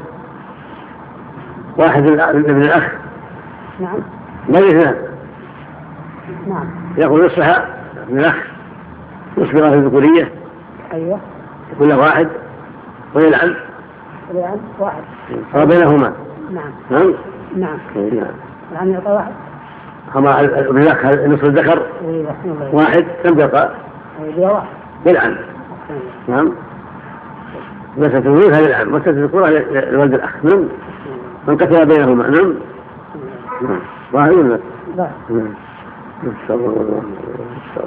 واحد ابن الأخ. نعم. بقي اثنان. نعم. يأخذ نصفها ابن الأخ نصف غرفة الذكورية. أيوه. يكون له واحد ويلعن. الآن واحد. صار بينهما. نعم. نعم. نعم. نعم. الآن يعطى واحد. هما ابن الأخ نصف الذكر. أيوه. واحد كم بقى؟ أيوه. واحد. يلعن. نعم. مسألة الولد هذا العام. مسألة الذكورة لولد الأخ. نعم. من قتل بينهما. نعم. نعم. ظاهر ولا لا؟ نعم. نسأل الله نسأل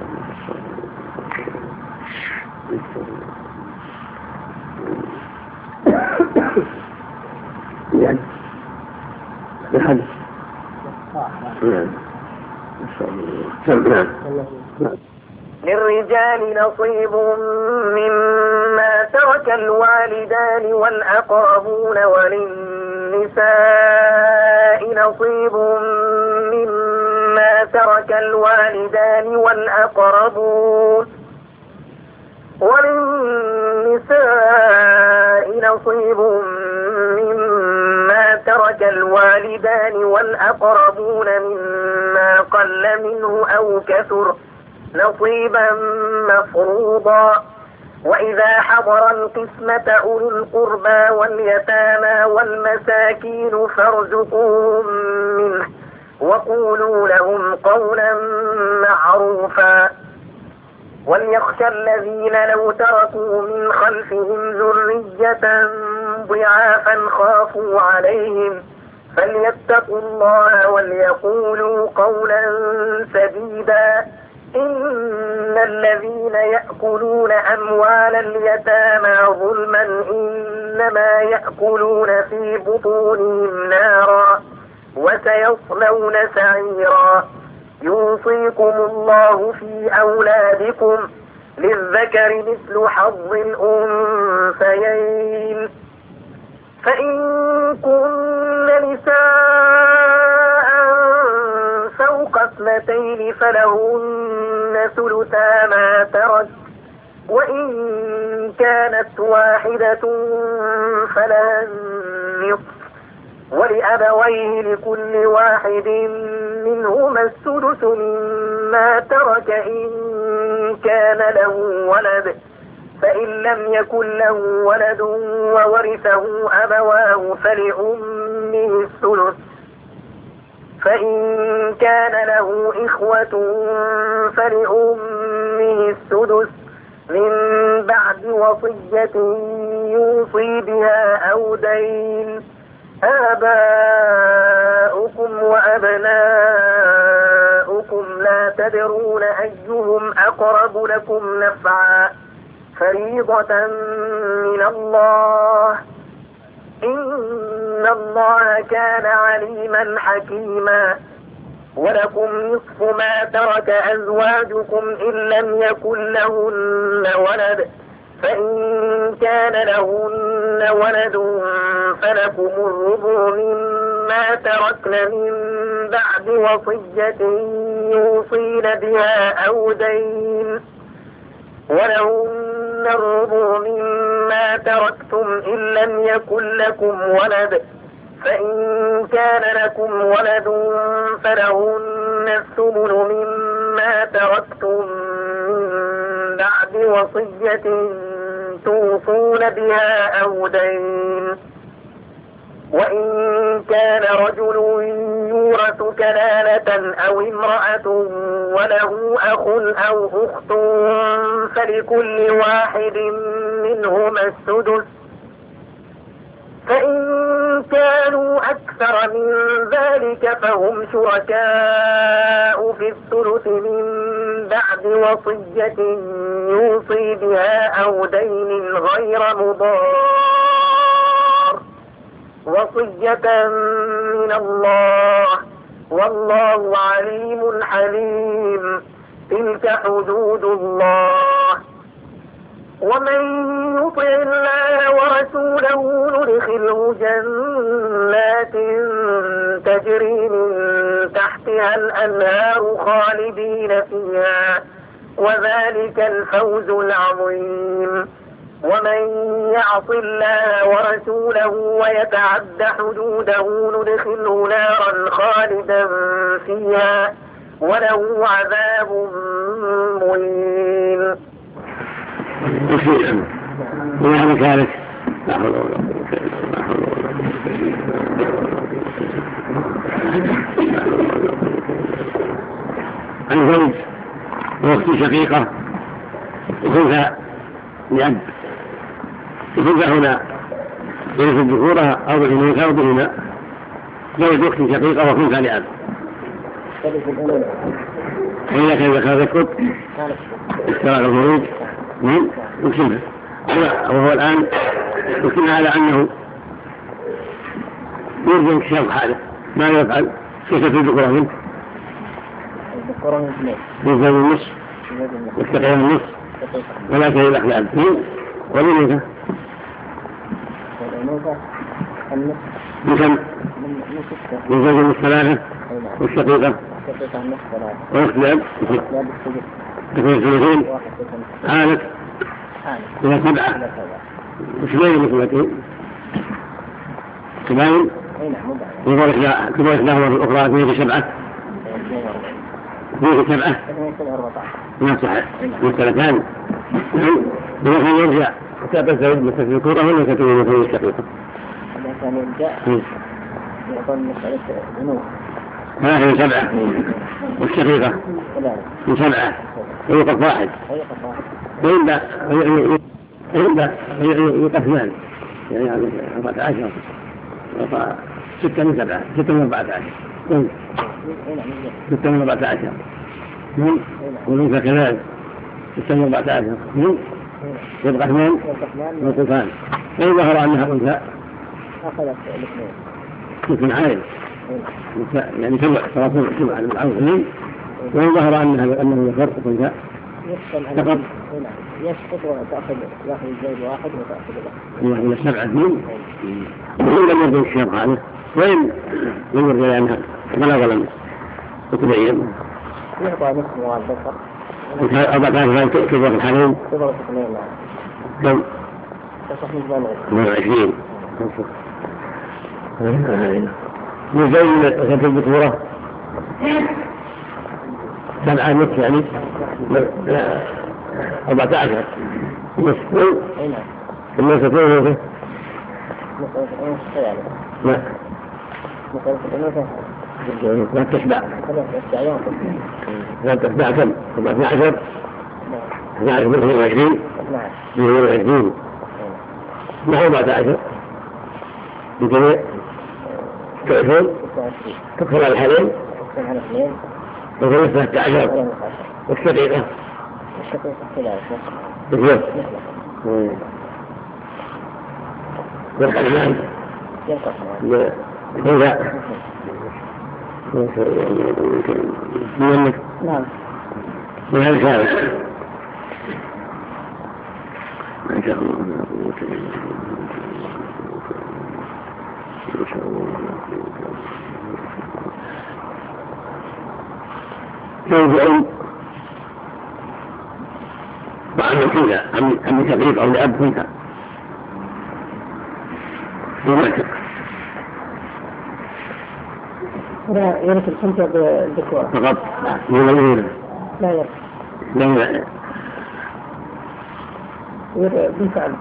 الله يعني لحد نعم نعم نعم. للرجال نصيب مما ترك الوالدان والأقربون وللنساء نصيب مما ترك الوالدان والأقربون وللنساء نصيب مما ترك الوالدان والأقربون مما قل منه أو كثر نصيبا مفروضا. وإذا حضر القسمة أولو القربى واليتامى والمساكين فارزقوهم منه وقولوا لهم قولا معروفا وليخشى الذين لو تركوا من خلفهم ذرية ضعافا خافوا عليهم فليتقوا الله وليقولوا قولا سديدا إن الذين يأكلون أموال اليتامى ظلما إنما يأكلون في بطونهم نارا وسيصلون سعيرا يوصيكم الله في أولادكم للذكر مثل حظ الأنثيين فإن كن نساء فوق اثنتين فلهن ثلثا ما ترك وإن كانت واحدة فلها النصف ولأبويه لكل واحد منهما السدس مما ترك إن كان له ولد فإن لم يكن له ولد وورثه أبواه فلأمه الثلث فإن كان له إخوة فلأمه السدس من بعد وصية يوصي بها أو دين آباؤكم وأبناؤكم لا تدرون أيهم أقرب لكم نفعا فريضة من الله إن الله كان عليما حكيما ولكم نصف ما ترك أزواجكم إن لم يكن لهن ولد فإن كان لهن ولد فلكم الربع مما تركن من بعد وصية يوصين بها أو دين ولهن الربع مما تركتم إن لم يكن لكم ولد فإن كان لكم ولد فلهن الثمن مما تركتم من بعد وصية توصون بها أو دين وإن كان رجل يورث كلالة أو امرأة وله أخ أو أخت فلكل واحد منهما السدس فإن كانوا أكثر من ذلك فهم شركاء في الثلث من بعد وصية يوصي بها أو دين غير مضار وصية من الله والله عليم حليم تلك حدود الله ومن يطع الله ورسوله ندخله جنات تجري من تحتها الأنهار خالدين فيها وذلك الفوز العظيم ومن يعص الله ورسوله ويتعد حدوده ندخله نارا خالدا فيها وله عذاب مهين. ومهما كانت لا حول ولا قوة إلا بالله. عن زوج واخت شقيقة وخنثى لأب الخنثى هنا يرث الذكورة أو بالأنوثة أو بالإناث زوج اخت شقيقة وخنثى لأب وإذا كان ذكر ذكر اشتراك الفروج نعم يكتبه وهو الآن يكتب على أنه يرجو انكشاف حاله ماذا يفعل؟ كيف الذكورة منه؟ الذكورة من اثنين يزال النصف يستقيم النصف ولا شيء الأحلام والأنوثة والأنوثة النصف بكم؟ من زوج النصف ثلاثة والشقيقة وأخت الأب تكون ثلاثين عالت إلى سبعة وشبين مثلتين شبين كبير إحداهما في الأخرى اثنين في سبعة اثنين في سبعة ما صحيح من سنتان ولكن يرجع كتابة زوج مثل الذكورة ولا كتابة مثل الشقيقة كان يرجع يقول مسألة الأنوثة ثلاثة من سبعة والشقيقة من سبعة ويوقف واحد وإلا وإلا يقسمان يعني أربعة عشر ستة من سبعة ستة من أربعة عشر ستة من أربعة عشر والأنثى كذلك ستة من أربعة عشر يبقى اثنين وقفان وإن ظهر أنها أنثى أخذت الاثنين مثل عائل يعني سبع ثلاثون سبعة العظيم وإن ظهر أنها أنه ذكر أنثى فقط يسقط وتأخذ يأخذ الزوج واحد وتأخذ الأخر من السبعة اثنين وإن لم يرضي الشيخ عليه وإن لم يرضي أنها بلغ لم تتبين يعطى نصف والذكر أربعة آلاف كبر الحليم كبر اثنين كم؟ من عشرين يزين غد البكورة سبعة نصف يعني أربعة عشر نصف الناس يكون لا لا تشبع لا تشبع كم؟ أربعة عشر اثنا عشر من وعشرين من وعشرين نحو أربعة عشر بجميع تعرفون تدخل على الحليم وثلاثة ثلاثة عشر والشقيقة بالضبط والحلمان لا من نعم من هالكامل ما شاء الله ما شاء الله يرجعون بعد كذا عن شقيق أو لأب فيها ومعتق لا يرث الخمسة بالذكورة فقط ولا يرث لا يرث لا يرث يرث بنت عم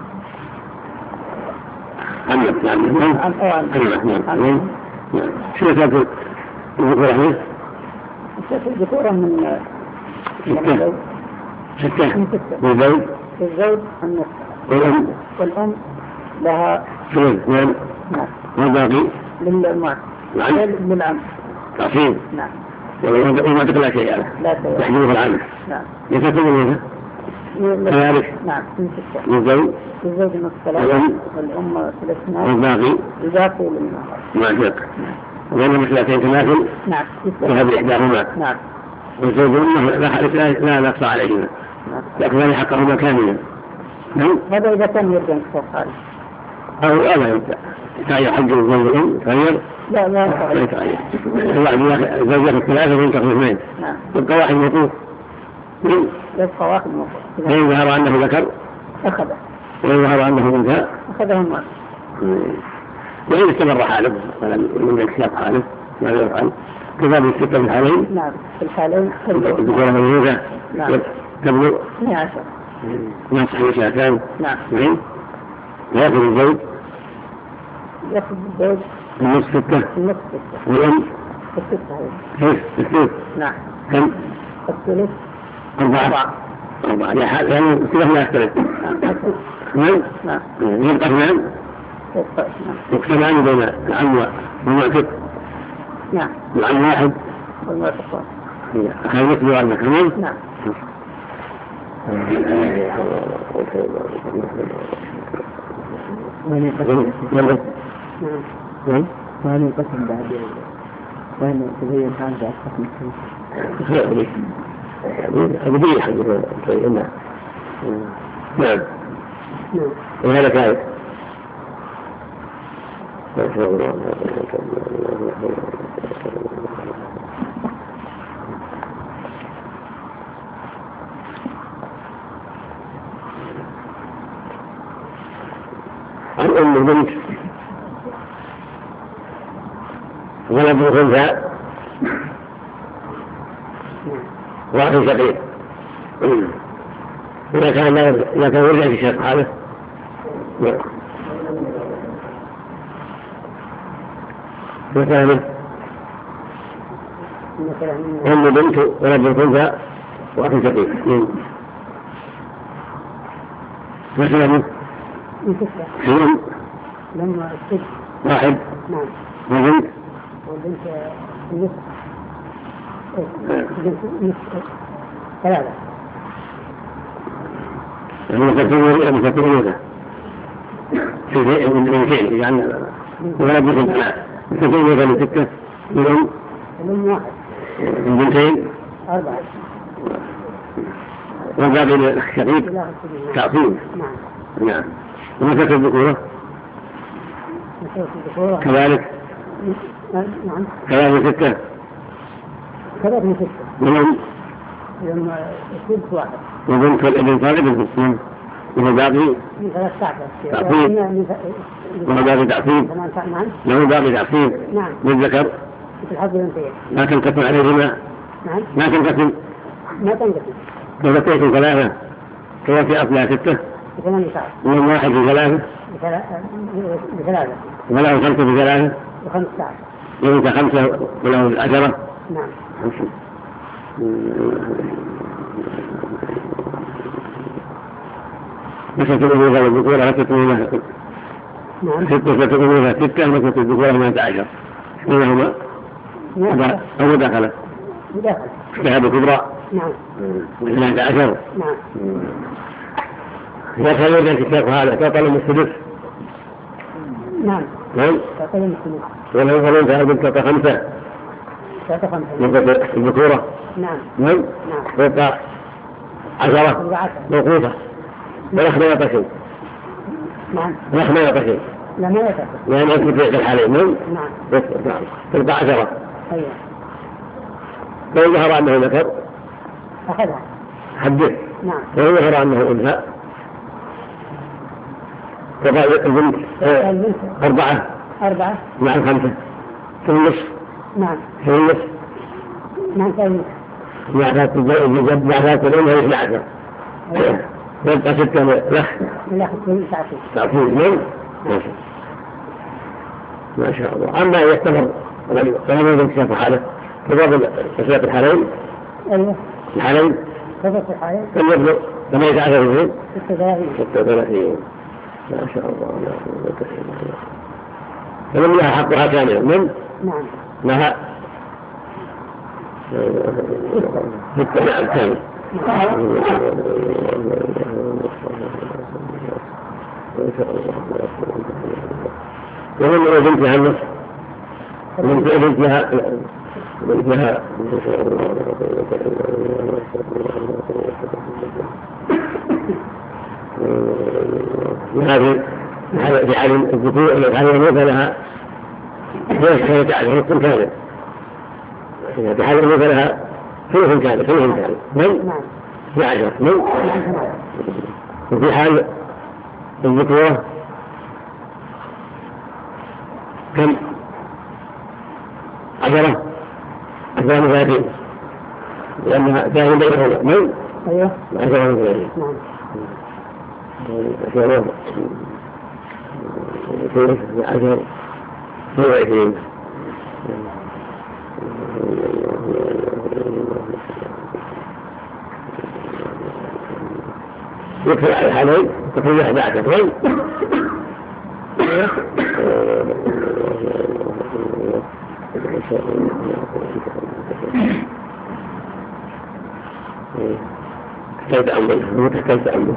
عمك نعم عم أو عم عمك نعم شو تأكل الذكورة هنا؟ الذكورة من ستة ستة من ستة والزوج الزوج النصف والأم والأم لها ثلث نعم نعم والباقي للمعتق نعم للعم تعصيب نعم وما تقول لا شيء له لا شيء تحجبه العمل نعم يتكلم منها كذلك نعم من ستة والزوج الزوج نصف ثلاثة والأم ثلاث ناس والباقي إضافي للمهر معتق وبين مسألتين تماثل نعم وهذه إحداهما نعم والزوج والأم لا لا نقص عليهما لكن هذه حقهما كاملا نعم هذا إذا كان يرجع نصف خالص أو لا يرجع يتغير حج الزوج والأم يتغير لا لا لا يتغير الزوج ياخذ ثلاثة وينتقل اثنين نعم يبقى واحد موقوف يبقى واحد موقوف فإن ظهر أنه ذكر أخذه وإن ظهر أنه أنثى أخذه المال وإن استمر حاله ولم يملك شاب حاله ماذا يفعل؟ كذلك الستة من الحالين نعم في الحالين الذكورة والأنثى نعم تبلغ اثني عشر نصح وشاتان نعم ويأخذ الزوج يأخذ الزوج النصف ستة النصف ستة والأم الستة ثلث الثلث نعم كم؟ الثلث أربعة أربعة يعني كلها لا يختلف نعم نعم نعم يبقى اثنان يبقى نعم يقسمان بين العم والمعتق نعم العم واحد والمعتق هذا مثل وعلمك كمان نعم وين ينقسم وين ينقسم بعد وين تبين كان بعد قسم أبدي حقه نعم نعم وهذا كيف ما شاء الله عن أم البنت ولد أنثى واحد شقيق إذا كان إذا كان يرجع في شق حاله مثلا أم بنت ولد بنت أنثى وأخ شقيق. مثلا من حين لما الست واحد نعم وبنت والبنت النصف البنت نصف ثلاثة المسكين المسكين في شيء من شيء يعني ولد بنت ثلاثة المسكين من ستة منهم ومن واحد البنتين أربعة والباقي الشقيق تعصيب. نعم نعم. ومسك الذكورة مسك الذكورة كذلك نعم كذلك ستة كذلك من ستة منهم لما السدس واحد وبنت الابن صالح بالقسم والباقي من ثلاث ساعات تعصيب والباقي تعصيب نعم له باقي تعصيب نعم للذكر مثل حظ الأنثيين لا تنقسم عليهما نعم لا تنقسم ما تنقسم لو بقيتم ثلاثة كما في أصلها ستة بثمانية ساعات ومن واحد بثلاثة بثلاثة وله خمسة بثلاثة وخمس ساعات وإنت خمسة وله العشرة نعم مسكت الأنوثة والذكورة ستة نعم ستة ستة الأنوثة ستة مسكت الذكورة ثمانية عشر منهما أو مداخلة مداخلة شهادة كبرى نعم ثمانية عشر نعم يدخل يدك الشيخ هذا تعطل السدس نعم نعم تعطل السدس ولو فلنت أبن تعطى خمسة تعطى خمسة مسكت الذكورة نعم نعم نعم تعطى عشرة موقوفة ولخ ما يطشي نعم لخ ما يطشي لا ما يتأكد لأن أثبت في الحالين نعم نعم نعم تلقى عشرة أيوة لو ظهر أنه ذكر أخذها حدث نعم لو ظهر أنه أنثى تبقى البنت البنت أربعة أربعة مع الخمسة في النصف نعم في النصف نعم في النصف مع ذات الجد مع ذات الأم هي اثنى عشر يبقى ستة لخ لا أخذ تعطيل تعطيل من ما شاء الله. عما يستمر فلا يمكن اكتشاف حاله تفضل تسوية الحالين أيوة الحالين تفضل الحالين كم يبلغ ثمانية عشر سنين ستة ثلاثين ستة وثلاثين ما شاء الله لا قوة إلا بالله. فمن لها حقها كاملا من نعم لها ستة نعم كامل ما شاء الله ومن بنتها النص بنتها بنتها هذه في علم الذكور هذه الموتى لها ثلاثة عشر نصف كامل في حال الموتى لها ثلث كامل ثلث كامل من اثنى عشر من وفي حال الذكورة كم عشرة عشرة وثلاثين لأنها ثاني بينهما من أيوة عشرة وثلاثين نعم عشرة عشر اثنين وعشرين يكفي على الحالين تكون أحد عشر طيب تحتاج تأمل مو تحتاج تأمل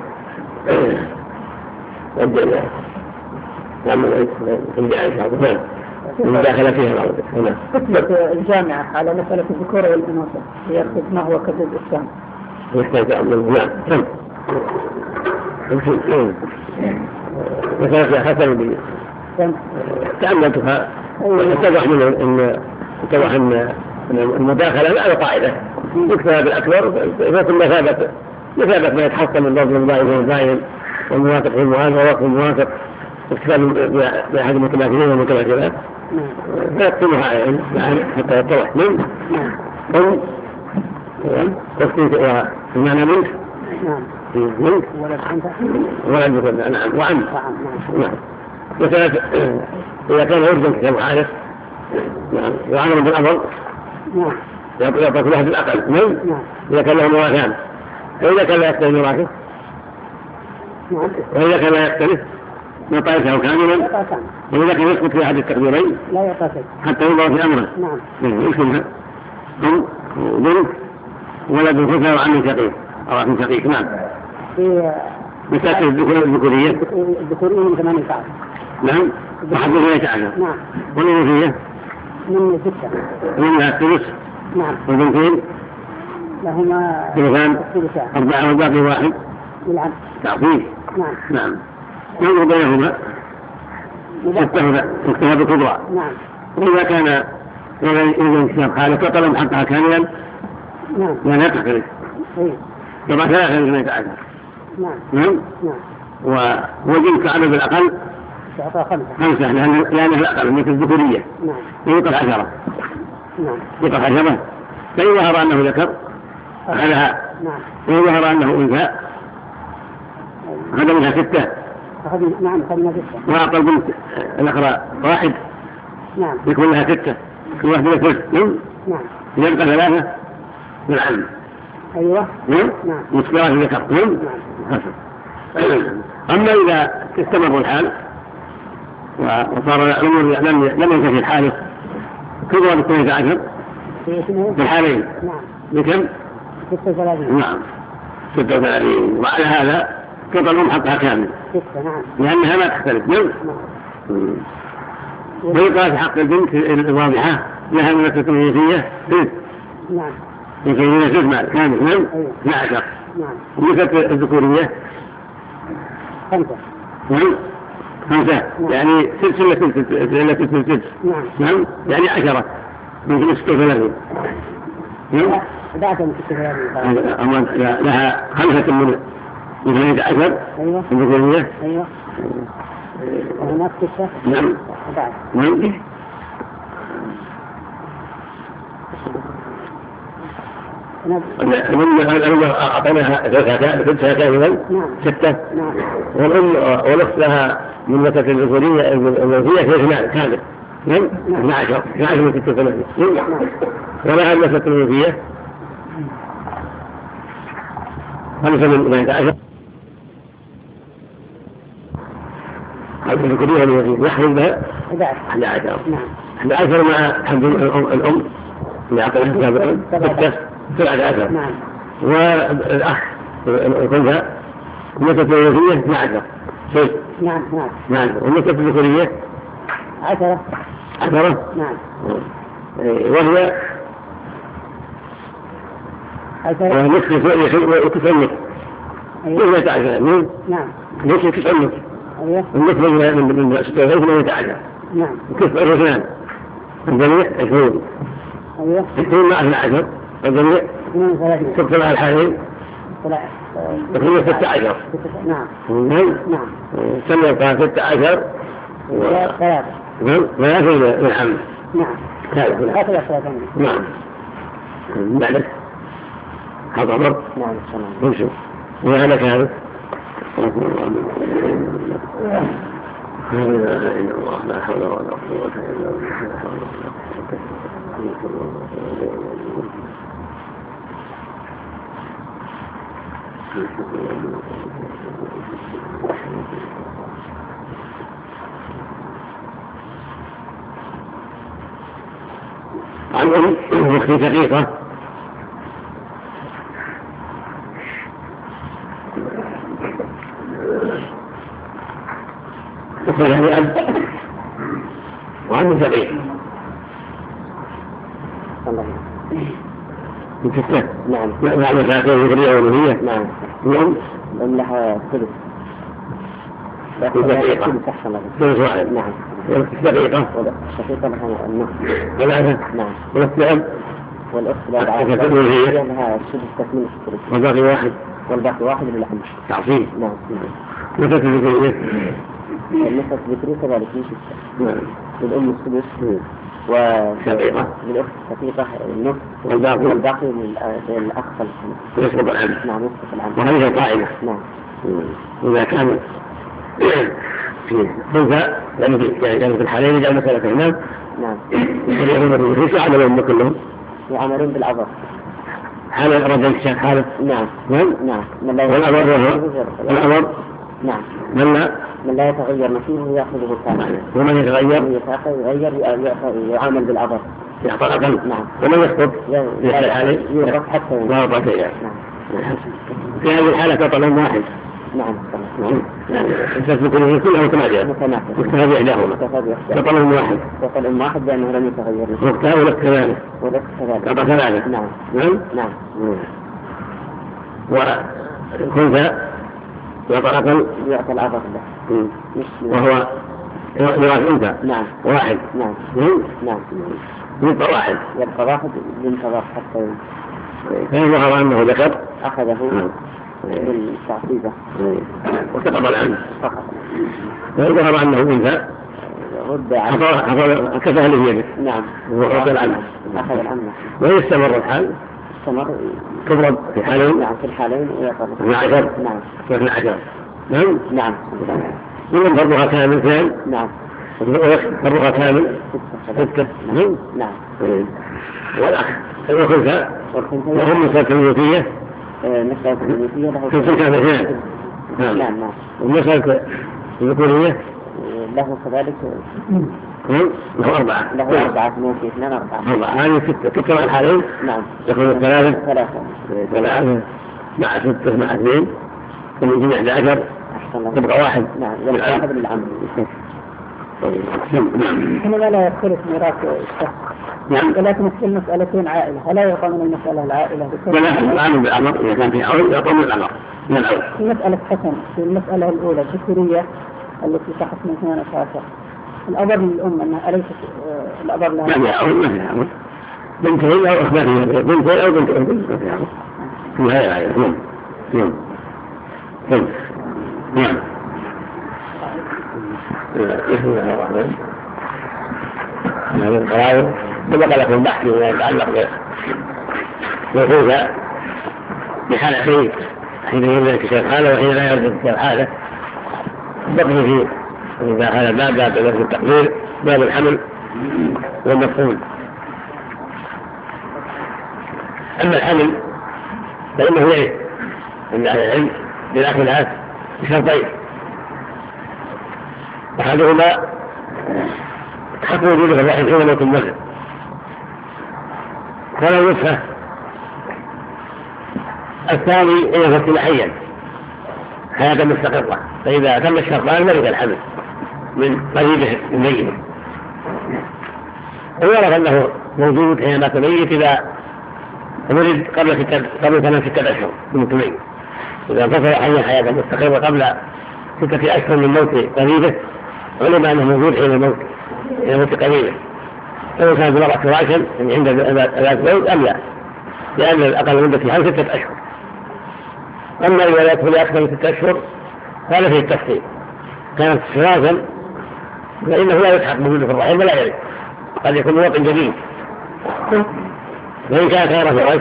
أبدأ نعمل نرجع إن شاء الله المداخلة فيها الأرض هنا خطبة الجامعة على مسألة الذكورة والأنوثة يأخذ ما هو كذب الإسلام يحتاج تأمل نعم كم مثلا حسن بي تأملتها اتضح منه ان اتضح ان المداخلة لا قاعدة يكتب بالأكبر فيكون مثابة مثابة ما يتحصل من لفظ الضائف والزاين والموافق في الموافق ووقف الموافق واكتفاء بأحد المتماثلين والمتماثلات فيكتبها عين حتى يتضح من ثم تكتب المعنى منه منه ولا المثل نعم وعن نعم مثلا إذا كان يرجم كتاب حارث نعم وعمل بالأمر يعطى كل واحد الأقل نعم إذا كان له مراكان. وإذا كان لا يختلف مراكز نعم وإذا كان لا يختلف يعطى يسعه كاملا. وإذا كان يسقط في أحد التقديرين لا يعطى شيء حتى يوضع في أمره. نعم يمكنها أم بنت ولد الخلفة وعم شقيق أو أخ شقيق. نعم في مساكن الذكورية الذكورية من ثمانية عشر. نعم واحد من اثني عشر. نعم والأنوثية من ستة. منها الثلث. نعم والبنتين لهما ثلثان أربعة والباقي واحد بالعدل. تعطيل. نعم نعم ينظر بينهما اجتهاد القدرة. نعم وإذا كان إذا انكشاف خالق وطلب حقها كاملا نعم لا تختلف. اي طبعا ثلاثة من اثني عشر. نعم نعم نعم ووجد كعدد الأقل تعطى خمسة. خمسة لأن لأنه الأقل مثل الذكورية نعم يوقف عشرة. نعم يوقف عشرة فإن ظهر أنه ذكر أخذها. نعم وإن ظهر أنه أنثى أخذ منها ستة. أخذ نعم أخذنا ستة. وأعطى البنت الأخرى واحد نعم يكون لها ستة كل واحد من ثلث. نعم نعم يبقى ثلاثة بالعلم. أيوة نعم نعم مسكرات الذكر. نعم أما إذا استمر الحال وصار الأمر لم لم ينتهي الحادث كبر باثني عشر في الحالين. نعم بكم؟ ستة وثلاثين. نعم ستة وثلاثين. وعلى هذا تعطى الأم حقها كامل ستة. نعم لأنها ما تختلف. نعم ويقال في حق البنت الواضحة لها من التكليفية ثلث. نعم يمكن ثلث مال كامل. نعم اثني عشر. نعم ومثل الذكورية خمسة. نعم خمسة. يعني سلسلة التي تلتج. نعم نعم يعني عشرة من ستة وثلاثين. نعم بعد من ستة وثلاثين لها خمسة من من ثلاثة عشر. أيوة الذكورية. أيوة وهناك ستة. نعم بعد نعم الأم أعطيناها ثلثها كاملا ستة. والأم والأخت لها من مكة الذكورية الذكورية ثلاث كامل. نعم اثني عشر اثني عشر من ستة وثلاثين. ولها المسة الذكورية خمسة من اثني عشر. الذكورية التي يحرم بها احدى عشر. احدى عشر مع حمد الأم اللي عقلها سابقا ستة سبعة عشر. والأخ الخنثى النسبة الوظيفية اثني عشر. نعم نعم نعم والنسبة الذكورية عشرة. عشرة. نعم وهي عشرة نصف وتسعمك اثني عشر. نعم نصف تسعمك النصف من ستة وثلاثين عشر. نعم كيف الرسلان الجميع عشرون. أيوة عشرون مع اثني عشر الجميع ستة مع الحالين تقريبا ستة عشر. نعم نعم سنة كان ستة عشر ثلاثة. نعم ثلاثة بالحمد. نعم ثلاثة ثلاثة. نعم بعدك هذا أمر. نعم نمشي وهذا كان لا إله إلا الله لا حول ولا قوة إلا بالله. عن أم أختي شقيقة وقال هذه أب وعن شقيق من ستة. نعم معنى ثلاثين ذكرية وألوهية. نعم الأم الأم لها ثلث. شقيقة ثلث واحد. نعم الشقيقة الشقيقة لها النصف. ثلاثة. نعم والأخت أب والأخت بعد عشرة لها السدس تكمل الثلث. والباقي واحد. والباقي واحد للحمل. تعصيب. نعم نفس الذكرية النسبة الذكرية كذلك من ستة. نعم للأم السدس شقيقة للأخت الشقيقة النصف. والباقي والباقي للأخ يسقط العمل. نعم يسقط العمل. وهذه قاعدة. نعم إذا كان في خنثى يعني في الحالين يجعل مسألة هناك. نعم يخليهم الرسول على الأمة كلهم يعملون بالعبر. هذا الرجل الشيخ هذا. نعم. نعم. نعم. من لا والأمر والأمر. نعم. من لا من لا يتغير مسيره يأخذه كاملا. ومن يتغير يغير يعامل بالعبر. يخطأ أقل. نعم. ومن يخطب يحل عليه يوقف حتى لا يوقف شيئا. نعم. في هذه الحالة كطلب واحد. نعم. نعم. الإنسان كله كلها متماثلة. متماثلة. متفاوت إحداهما. كطلب واحد. كطلب واحد لأنه لم يتغير. وقتها ولك كذلك. ولك كذلك. كذلك. كذلك. نعم. نعم. نعم. وكنت يعطى يعطى العبر له. وهو يراث أنثى. نعم. واحد. نعم. نعم. يبقى واحد. يبقى واحد ينتظر حتى فإن ظهر أنه ذكر أخذه بالتعصيبة وسقط العنه. فقط. فإن ظهر أنه أنثى رد عنه كفاه له يده. نعم. وأخذ العنه. أخذ العنه. ويستمر الحال. استمر. تضرب في حالين. نعم في الحالين ويعطى اثنا عشر. نعم. اثنا عشر. نعم. نعم. من فرضها كامل اثنان. نعم. فرضها كامل ستة. نعم. نعم. والأخ الأخوة وهم مسألة الموتية. مسألة الموتية له كم كان اثنان. نعم. نعم. ومسألة الذكورية له كذلك. له أربعة. له أربعة موتية اثنان أربعة. أربعة هذه ستة تكتب الحالين. نعم. يكون ثلاثة. ثلاثة. ثلاثة مع ستة مع اثنين ثم يجي أحد عشر. تبقى واحد. نعم. يبقى واحد للعم. نعم. هنا لا يختلف ميراث الشخص. نعم. ولكن في المسألتين عائلة، هل يعطى من المسألة العائلة؟ ولا الآن بالأمر إذا كان في عون يعطى من الأمر من العون. في مسألة حسن في المسألة الأولى الذكورية التي تحت من اثنين عشر الأبر للأم أنها أليست الأبر لها؟ ما فيها عون ما فيها عون. بنتين أو أخبارها بنتين أو بنتين ما فيها عون. في هذا الآية. نعم. نعم. نعم. نعم. بسم الله الرحمن الرحيم. هذه القواعد سبق لكم بحث فيما يتعلق بالخوذة بحال أخيه حين يريد اكتشاف حاله وحين لا يريد اكتشاف حاله. بقي في إذا هذا الباب باب التقدير باب الحمل والمفهوم. أما الحمل فإنه ليس عند أهل العلم للأخذات بشرطين. أحدهما حق وجوده الرحم حين موت المرء فلا نصفه. الثاني أن يكون حيا حياة مستقرة، فإذا تم الشرطان مرض الحمل من قريبه الميت. ويعرف أنه موجود حين مات الميت إذا ولد قبل ستة قبل ثمان ستة أشهر من الميت. إذا انفصل حيا حياة مستقرة قبل ستة أشهر من موت قريبه علم أنه موجود حين الموت حين موت قريبه، سواء كان بلغة فراشا يعني عند ذات موت أم لا، لأن الأقل مدة حمل ستة أشهر. أما إذا يدخل أكثر من ستة أشهر هذا فيه التفصيل. كانت فراشا فإنه لا يلحق بوجوده في الرحم ولا يرد، قد يكون موطن جديد. وإن كانت غير فراش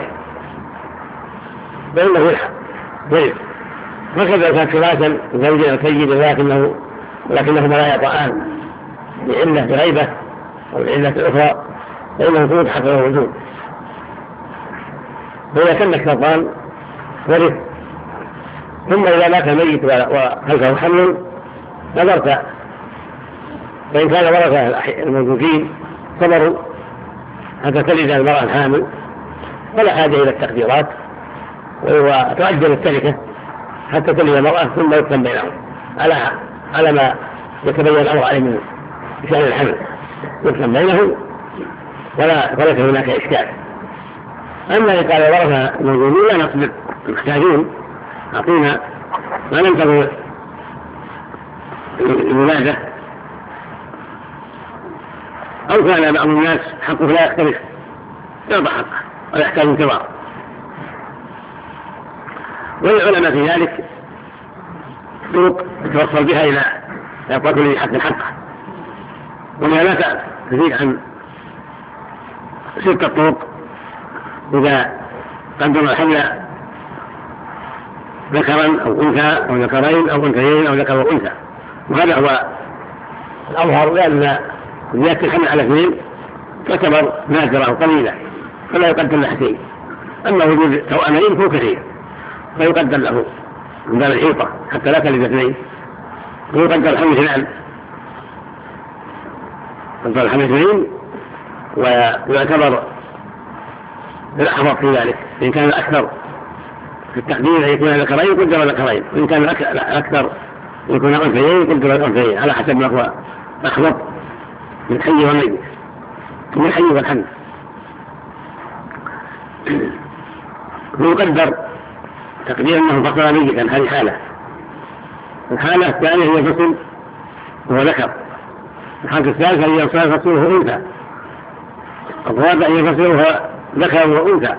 فإنه يلحق يرد. وكذا كانت فراشا زوجا سيدا لكنه ولكنهما لا يطعان لعلة بغيبة أو العلة الأخرى فإنه يلحق له وجود. فإذا كان الشرطان ورث. ثم إذا مات الميت وخلفه حمل نظرت، فإن كان ورثة الموجودين صبروا حتى تلد المرأة الحامل فلا حاجة إلى التقديرات وتؤجل التركة حتى تلد المرأة ثم يقسم بينهم على على ما يتبين الأمر عليه من شأن الحمل، يقسم بينهم ولا وليس هناك إشكال. أما إذا قال ورثة الموجودين لا نقدر محتاجين أعطينا ما ننتظر الولادة، أو كان بعض الناس حقه لا يختلف يرضى حقه ولا يحتاج انتظار. والعلماء في ذلك طرق يتوصل بها إلى إعطاء كل حق حقه، وما لا تزيد عن ستة طرق إذا قدم الحمل ذكرا أو أنثى أو ذكرين أو أنثيين أو ذكر وأنثى. وهذا هو الأظهر، لأن زيادة الحمل على اثنين تعتبر نادرة أو قليلة، فلا يقدر له شيء. أما وجود توأمين فهو كثير فيقدر له من باب الحيطة حتى لا تلد اثنين، ويقدر الحمل اثنان، يقدر الحمل اثنين ويعتبر بالأحوط في ذلك. إن كان الأكثر في التقدير أن يكون ذكرين قدر ذكرين، وإن كان الأكثر يكون أنثيين قدر أنثيين، على حسب ما هو أحوط من الحي والميت، من الحي والحمل. ويقدر تقدير أنه فصل ميتا. هذه حالة. الحالة الثانية هي فصل وهو ذكر. الحالة الثالثة هي فصله أنثى. الرابع هي فصله ذكر وأنثى.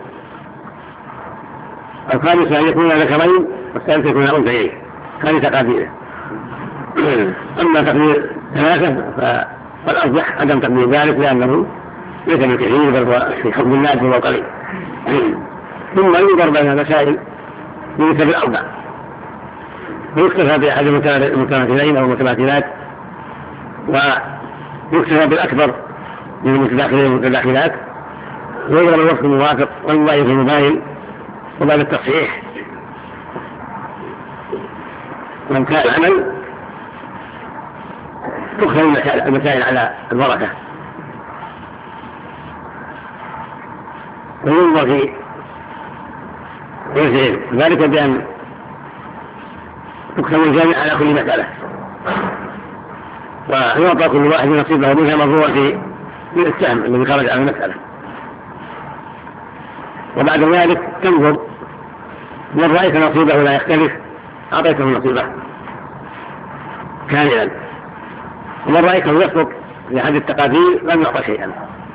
الخامسة أن يكون ذكرين والثالثة يكون أنثيين. هذه تقاديره. أما تقدير ثلاثة فالأرجح عدم تقدير ذلك لأنه ليس بالكثير بل هو في حكم الناس وهو قليل. ثم ينظر بين المسائل بنسب الأربع، ويكتفى بأحد المتماثلين أو المتماثلات، ويكتفى بالأكبر من المتداخلين والمتداخلات، ويضرب الوصف الموافق والمضايق المباين. وبعد التصحيح من كان العمل تدخل المسائل على الورثة، وينظر في وجهين، ذلك بأن تقسم الجامع على كل مسألة ويعطى كل واحد نصيبه منها مضروع في السهم الذي خرج عن المسألة. وبعد ذلك تنظر من رأيت نصيبه لا يختلف أعطيته نصيبه كاملا، ومن رأيته يسقط في أحد التقادير لم يعطى شيئا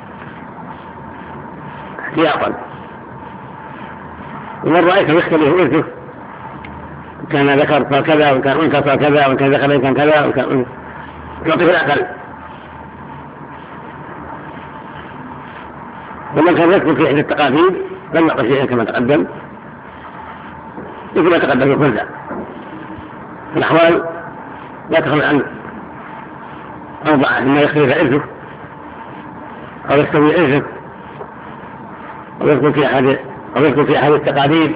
احتياطا، ومن رأيته يختلف إرثه كان ذكر فكذا وكان أنثى فكذا وكان ذكر كان كذا وكان أنثى يعطيه الأقل. ومن كان يسقط في أحد التقادير لم يعطى شيئا كما تقدم مثل ما تقدم في الخلع. الأحوال لا تخرج عن أربعة: إما يختلف إرثه أو يستوي إرثه أو يدخل في أحد أو يدخل في أحد التقادير.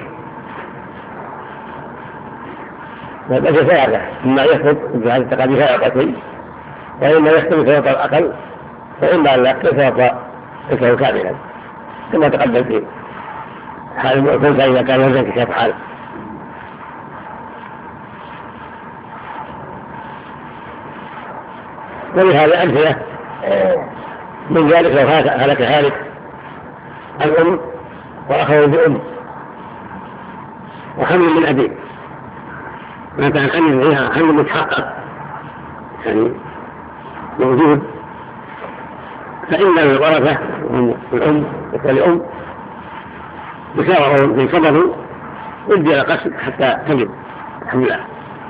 وبس ثلاثة: إما يثبت في هذه التقادير فيعطى شيء، وإما يختلف فيعطى الأقل، وإما أن لا يختلف فيعطى إرثه كاملا كما تقدم في حال المؤتمر إذا كان يرزق كيف حال. ولهذا أمثلة من ذلك لو هلك هالك الأم وأخوه بأم وحمل من أبيه، ما كان حمل فيها حمل متحقق يعني موجود، فإن الورثة والأم والأم بشارة في صدره يدي على قسم حتى تجد حملها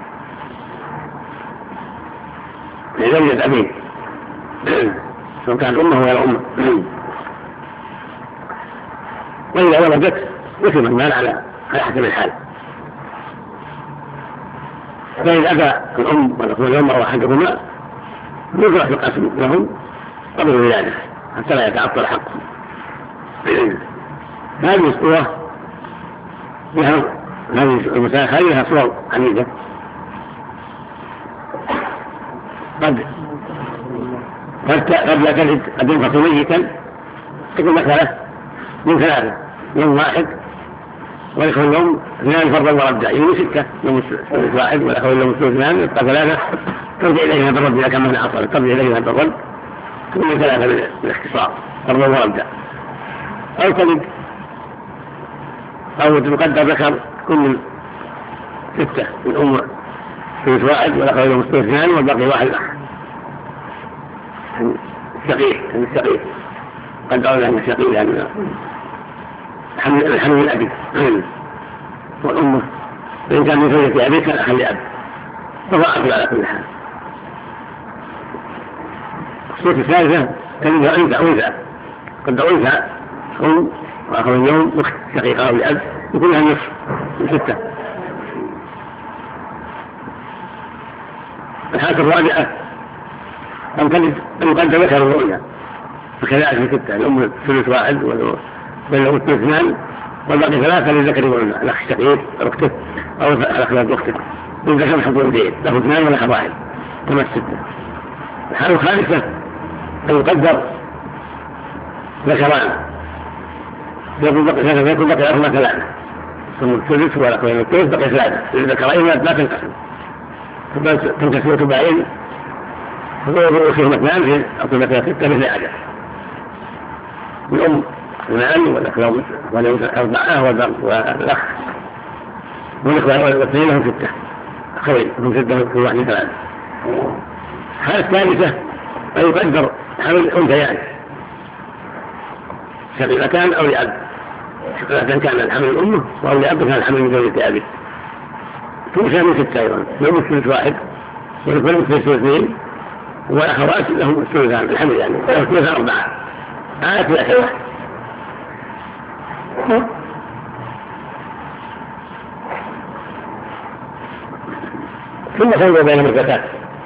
لزوجة أبيه سواء كان أمه ولا أمه. وإذا ولدت قسم المال على حسب الحال، فإذا أبى الأم والأخوة الأم أو أحدهما يطرح القسم لهم قبل الولادة حتى لا يتعطل حقهم. هذه الصورة لها هذه المسائل هذه لها صور عديدة. قد قد لا تجد قد ينفصل ميتا تكون مسألة من ثلاثة: يوم واحد والأخوة الأم اثنان فرضا وردا، يوم ستة يوم واحد والأخوة الأم اثنان يبقى ثلاثة، ترجع إليها بالرد إذا كان مثل عصر ترجع إليها بالرد تكون ثلاثة من الاختصار فرضا وردا. أو تجد أو تقدر ذكر كل ستة من أم ثلث واحد والأخوة الأم اثنان والباقي واحد الأخ الشقيق الشقيق قد قالوا له الشقيق لأن الحمل الأبي والأمة فإن كان من زوجة أبي كان أخل لأب فضاعف على كل حال. الصورة الثالثة تجدها أنثى أنثى قد أنثى أم وآخر اليوم أخت شقيقة أو لأب يكون لها النصف من ستة. الحالة الرابعة أن تجد أن يقدر ذكر الرؤيا فكذلك من ستة: الأم ثلث واحد بينهم اثنان والباقي ثلاثة للذكر والأنثى، الأخ الشقيق أخته أو الأخ أخته للذكر حظ الأنثيين، له اثنان ولا واحد ثم الستة. الحالة الخامسة أن يقدر ذكران يكون بقي أربعة ثلاثة ثم الثلث ولا قوين الثلث بقي ثلاثة للذكرين لا تنقسم تنقسم وتباين فضوء فيهم اثنان في أطلبة ستة مثل عدد الأم اثنان والأخوة أربعة والأخ والإخوة والاثنين لهم ستة أخوين هم ستة في واحد ثلاثة. الحالة الثالثة أن يقدر حمل الأنثيان شقيقتان أو لأب، شقيقتان كان الحمل الأمه أو لأب كان الحمل من زوجة أبيه توسع من ستة أيضا لهم الثلث واحد والإخوة لهم اثنين والأخوات لهم الثلثان الحمل يعني لهم الثلثان أربعة آية الأخوة. ثم تنظر بين المركتات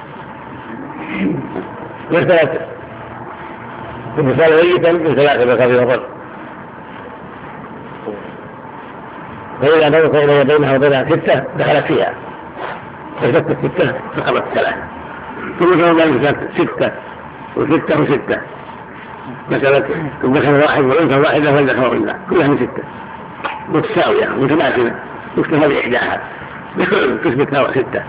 مثلت بمثال ميتا من ثلاثة بكافي وفر، فإذا نظرت إلى بينها وبينها ستة دخلت فيها فزدت الستة فقرت ثلاثة. ثم تنظر بين المركتات ستة وستة وستة مثلا الذكر واحد والأنثى واحدة والذكر والأنثى كلها من ستة متساوية متماثلة يكتفى بإحداها تثبتها ستة.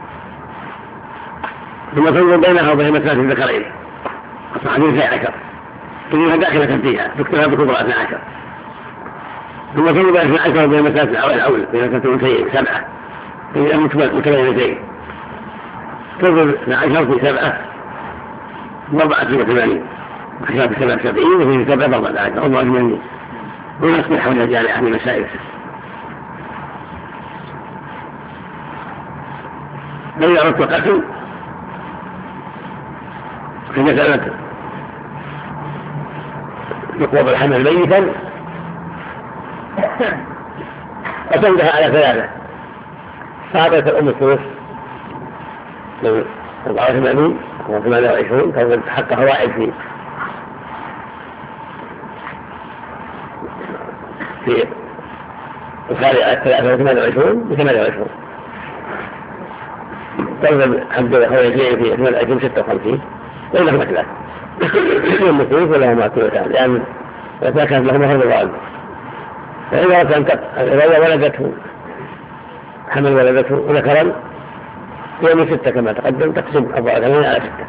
ثم تنظر بينها وبين مثلات الذكرين أصبح اثنتي عشر تجدها داخلة فيها تكتفى بكبرى اثنى عشر. ثم تنظر بين اثنى عشر وبين مثلات الأول بين مثلات الأنثيين سبعة تجدها متباينتين تنظر اثنى عشر في سبعة وأربعة وثمانين عشرة في سبعة سبعين وفي سبعة أربعة عشر أربعة وثمانين ونصبح حول الجامعة من مسائل. فإذا أردت القسم في مسألة يقوم الحمل ميتا قسمتها على ثلاثة فأعطت الأم الثلث من أربعة وثمانين وثمانية وعشرين فإذا حق فوائد في في الخارج الثلاثة وثمانية وعشرين بثمانية وعشرين تنزل عبد الخويتين في ثمانية وعشرين ستة وخمسين وإنه مثلا يوم الثلث وله معتوتان لأن إذا كانت له مهر الوالد. فإذا كانت إذا ولدته حمل ولدته ذكرا يوم ستة كما تقدم تقسم أربعة وثمانين على ستة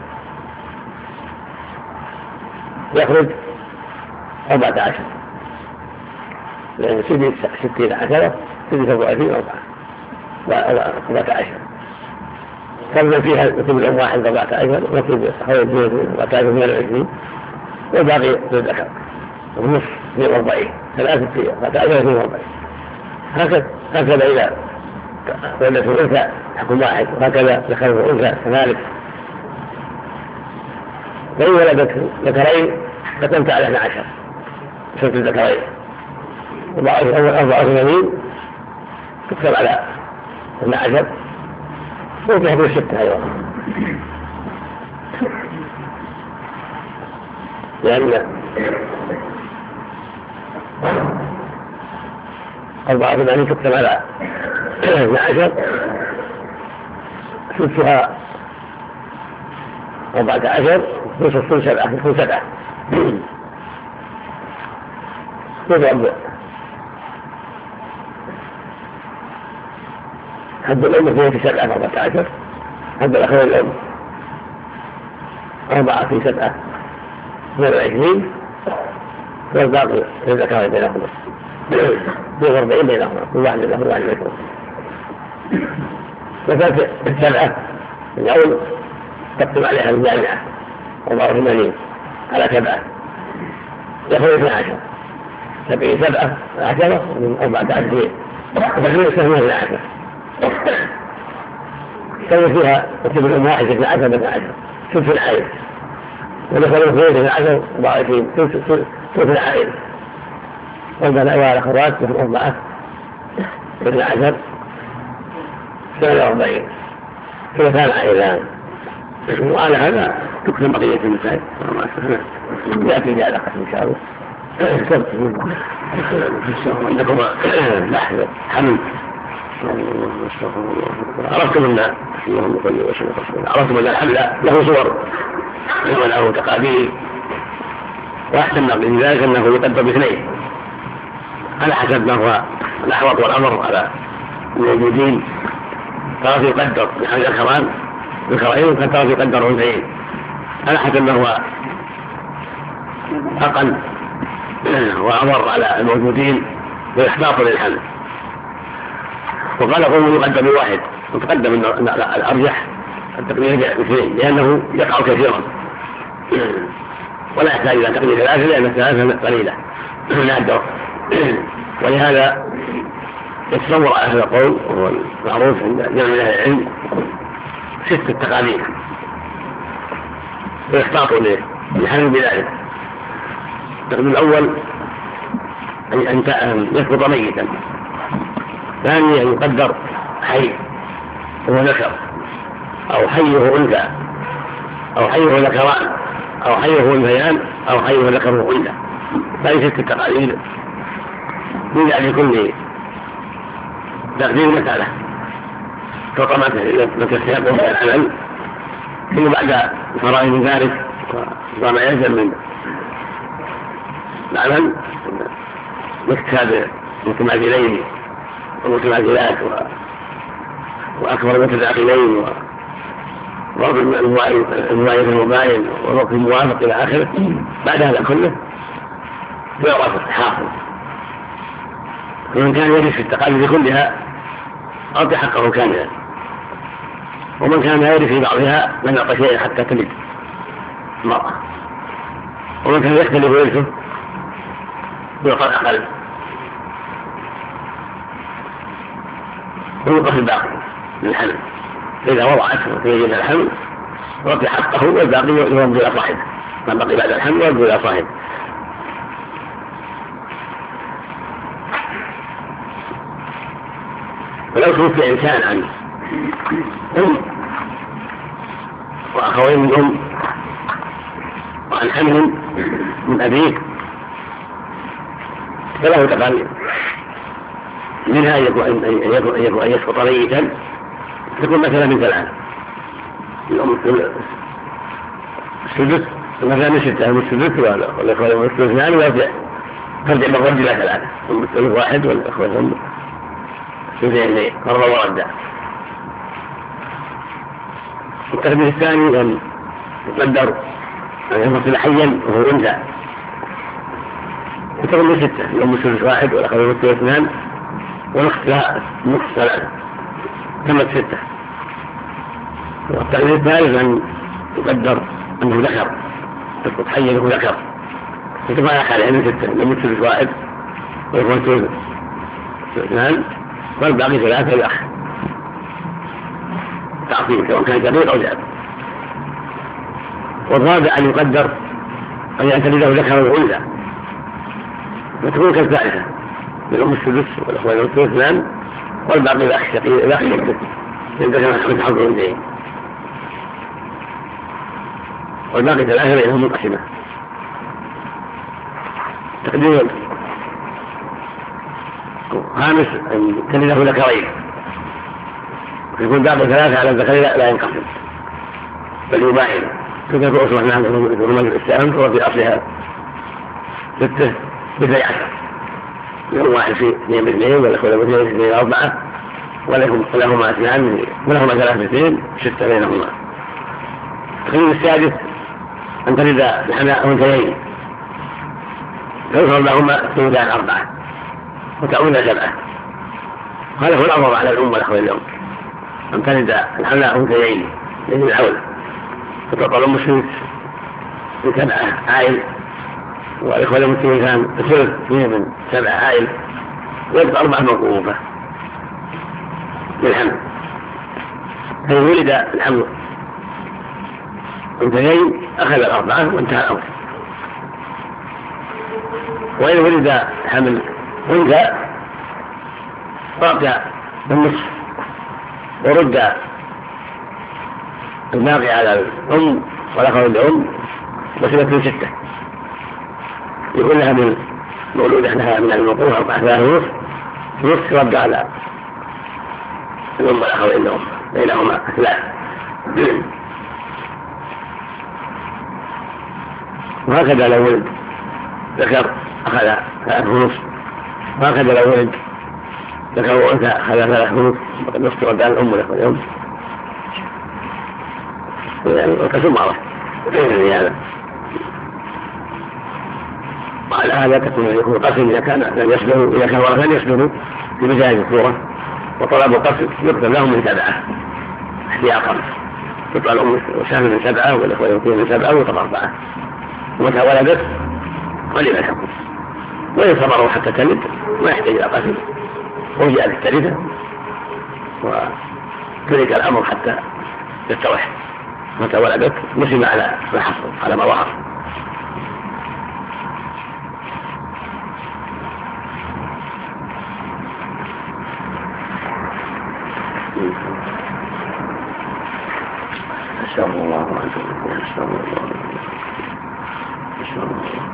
يخرج أربعة عشر لأن سيدي ستين عشرة سيدي سبعة وعشرين أربعة أربعة عشر تنزل فيها نكتب الأم واحد أربعة عشر ونكتب حول اثنين أربعة عشر ثمانية وعشرين والباقي للذكر والنصف في أربعين ثلاثة في أربعة عشر في أربعين هكذا هكذا إذا ولدت الأنثى حكم واحد وهكذا ذكر الأنثى كذلك. فإن ولدت ذكرين قسمت على اثنى عشر ست الذكرين أربعة وثمانين تكتب على اثنى عشر وفي حدود ستة أيضا لأن أربعة وثمانين تكتب على اثنى عشر ستها أربعة عشر نصف كل سبعة كل سبعة تضرب حد الأم في سبعة أربعة عشر حد الأخوين الأم أربعة في سبعة اثنين وعشرين والباقي للذكر بينهما اثنين وأربعين بينهما كل واحد له واحد عشرين. وكانت السبعة الأول تقدم عليها الجامعة أربعة وثمانين على سبعة يخرج اثنى عشر سبعين سبعة عشرة من أربعة عشرين وتكون سهمها اثنى عشر كان فيها تكتب الأم واحد اثنى عشر باثنى عشر ثلث العين ودخل الاخوين اثنى عشر أربعة وعشرين ثلث العين والبنات والأخوات لهم أربعة اثنى عشر ثمانية وأربعين ثلثان عينان. وعلى هذا تكتب بقية المسائل يأتي جاء قسم إن شاء الله. عندكم حمل عرفتم ان عرفتم ان الحمل له صور وله تقابيل، واحسن من ذلك انه يقدر باثنين على حسب ما هو الاحوط والامر على الموجودين. ترى يقدر بحمل الكرام بالكرائم، وقد ترى يقدر انثيين على حسب ما هو اقل وامر على الموجودين بالاحباط للحمل. وقال قوم يقدم بواحد، وتقدم ان الارجح التقدير باثنين لانه يقع كثيرا ولا يحتاج الى تقدير ثلاثه لان الثلاثه قليله نادر. ولهذا يتصور على هذا القول وهو المعروف عند جميع اهل العلم ستة تقاليد ويحتاطوا للحمل بذلك. التقدير الاول ان يسقط ميتا، ثانيا يقدر حي وهو ذكر او حيه انثى او حيه ذكران او حيه انثيان او حيه ذكر وانثى. هذه ست تقاليد يجعل لكل تقدير مسألة كطمات التي يستحق فيها العمل، ثم بعد فرائض ذلك وما يلزم من العمل واكتساب متماثلين ومتماثلات واكبر متداخلين وضرب المباين المباين وضرب الموافق الى اخره. بعد هذا كله يعرف الحافظ، ومن كان يرث في التقاليد كلها أعطي حقه كاملا، ومن كان يرث في بعضها لم يعطى شيئا حتى تلد المرأة، ومن كان يختلف ورثه يعطى الأقل ويوقف الباقي للحمل. إذا وضعته في يد الحمل يعطي حقه والباقي يرد إلى صاحبه، ما بقي بعد الحمل يرد إلى صاحبه. ولو توفي إنسان عن أم وأخوين من أم وعن حمل من أبيه فله تقاليد، منها أن يكون أن يسقط ميتا تكون مثلا من ثلاثة الأم السدس مثلا من ستة من السدس والأخوين من السدس اثنان ويرجع ترجع من الرجل إلى ثلاثة أم السدس واحد والأخوين هم سدسين مرة وردا. التقدير الثاني أن يقدر أن ينفصل حيا وهو أنثى تكون من ستة الأم السدس واحد والأخوين من السدس اثنان ونصف نصف ثلاثة تمت ستة. والتقدير الثالث أن يقدر أنه ذكر تسقط حيا أنه ذكر فتبقى حالها من ستة الأم السدس واحد والأخوين السدس اثنان والباقي ثلاثة الأخ تعطيه سواء كان كبير أو جاب. والرابع أن يقدر أن يعتمده ذكر وأنثى وتكون كالثالثة الأم السدس والأخوين السدس اثنان والباقي الأخ الشقيق الأخ الشقيق إذا كان خمس حظ أنثيين والباقي ثلاثة بينهم منقسمة. تقدير خامس أن تلده ذكرين يكون باقي ثلاثة على الذكر لا ينقسم بل يباين تكون أصبح نحن رمز الإسلام هو في أصلها ستة باثني عشر يوم واحد في اثنين باثنين والأخوة باثنين اثنين أربعة ولهما اثنان ولهما ثلاثة اثنين ستة بينهما. التقدير السادس أن تلد بحماء أنثيين يظهر لهما ثلثان أربعة وتعود سبعة. هذا هو الأمر على الأم والأخوين اليوم أن تلد الحملاء أنثيين لأجل الحول فتعطى الأم الثلث بسبعة عائل والإخوة المسلمين ثلث من سبعة عائل ويبقى أربعة موقوفة للحمل. فإن ولد الحمل أنثيين أخذ الأربعة وانتهى الأمر. وإن ولد حمل أنثى رجع بالنصف ورد الباقي على الأم والأخوين الأم وسبت من ستة يقول لها من مولود لها من الوقوع أربعة ثلاثة نصف رد على الأم والأخوين لهم بينهما ثلاث. وهكذا لو ولد ذكر أخذ ثلاث ونصف، وهكذا لو ولد ذكر وأنثى أخذ ثلاث ونصف نصف رد على الأم والأخوين يعني وكسم معروف هذا. وعلى هذا تكون يكون قسم إذا كان لم يصدروا إذا كان ورثا يصدروا في بداية الصورة، وطلب القسم يقتل لهم من سبعة احتياطا، تطلع الأم وسهم من سبعة والأخوة يكون من سبعة ويطلع أربعة، ومتى ولدت ولم الحكم، وإن صبروا حتى تلد ما يحتاج إلى قسم ورجع للثالثة وترك الأمر حتى يتضح. متى ولدت نسب على ما حصل على ما ظهر. أسأل الله عنكم أسأل الله أسأل الله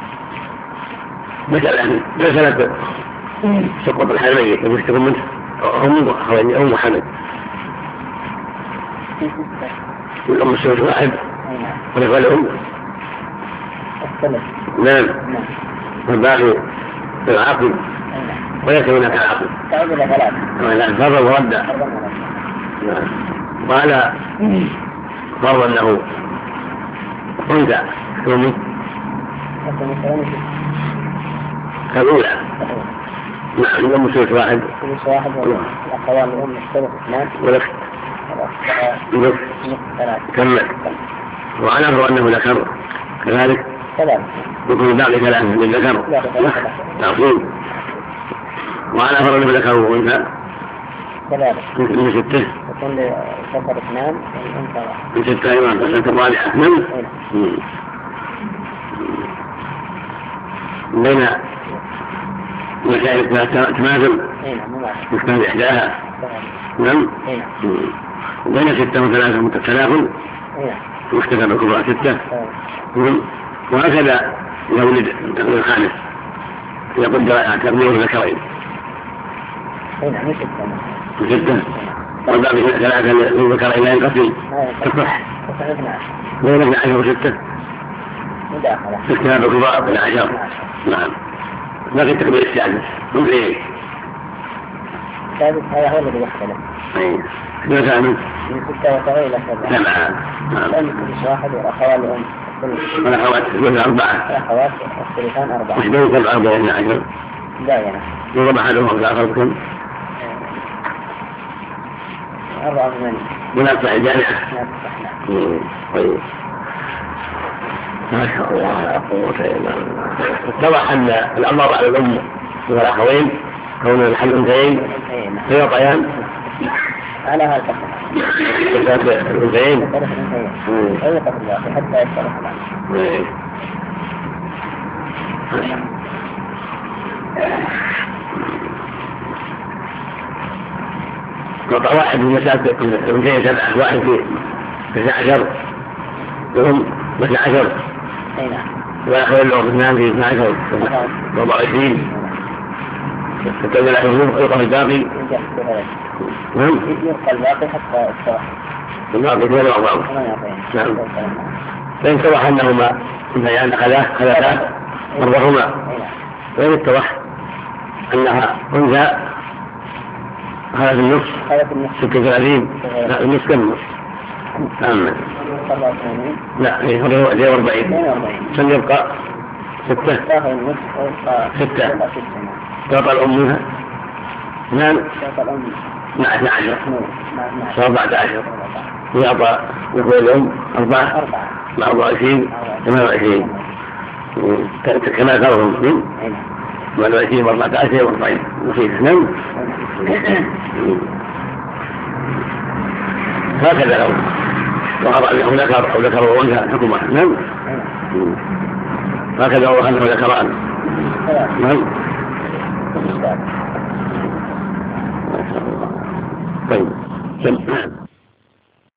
مثلا مثلا سقط الحال ميت ومشتكم منه أم أخواني أم محمد والأم السوس واحد ونفع الأم نعم والباقي العقل وليس هناك العقل تعود إلى ثلاث لا فرض ورد قال فرض أنه أنثى ثم كالأولى نعم الأم سوس واحد سوس واحد والأخوان الأم الثلث اثنان والأخت نصف كمل. وأنا أرى أنه ذكر كذلك يكون باقي ثلاثة من ذكر تعصيب. وأنا أرى أنه ذكر وأنثى من ستة يكون لذكر اثنان والأنثى من ستة أيضا فسنة الرابعة نعم بين مسائل تماثل مكتاب إحداها نعم وبين ستة وثلاثة متتلاف مختلف الكبرى ستة وهكذا يولد الخامس يقدر تبنيه ذكرين من ستة والباقي ثلاثة للذكرين لا ينقسم تصح بين اثنى عشر وستة اختلاف الكبرى اثنى عشر نعم باقي التكبير السادس من ايه السادس هذا هو الذي يختلف كم من ستة وسبعين إلى سبعة سبعة نعم واحد والأخوات الأم والأخوات الثلث أربعة الأخوات الثلثان أربعة وش بين سبعة وبين عشر دائما يضرب أحدهم والآخر كم أربعة وثمانين منافع الجامعة طيب ما شاء الله لا قوة إلا بالله. اتضح أن الأمر على الأم والأخوين كون الحل أنثيين فيعطيان على هذا الأنثيين أي تقريبا حتى يشترك قطع واحد من مسافة الأنثيين سبعة واحد في تسعة عشر لهم مثل عشر والأخوين لهم اثنان في اثنى عشر ربع عشرين فتبدأ الحروف يلقى الباقي نعم يبقى الباقي حتى الصراحة الباقي ثلاثة وأربعة نعم فإن اتضح أنهما إنهيان خلفا أربعهما فإن اتضح أنها أنثى خلف النصف ستة وثلاثين لا النصف كم النصف تمام لا هو زي أربعين سنبقى ستة ستة تعطى الأم منها اثنان مع اثنى عشر أربعة عشر ويعطى يقول الأم أربعة مع أربعة وعشرين ثمانية وعشرين كما قالوا اثنين ثمانية وعشرين وأربعة عشر وأربعين وفيه اثنان هكذا لو وأرى أنه ذكر أو ذكر وأنثى حكم اثنان هكذا هو أنه ذكران نعم طيب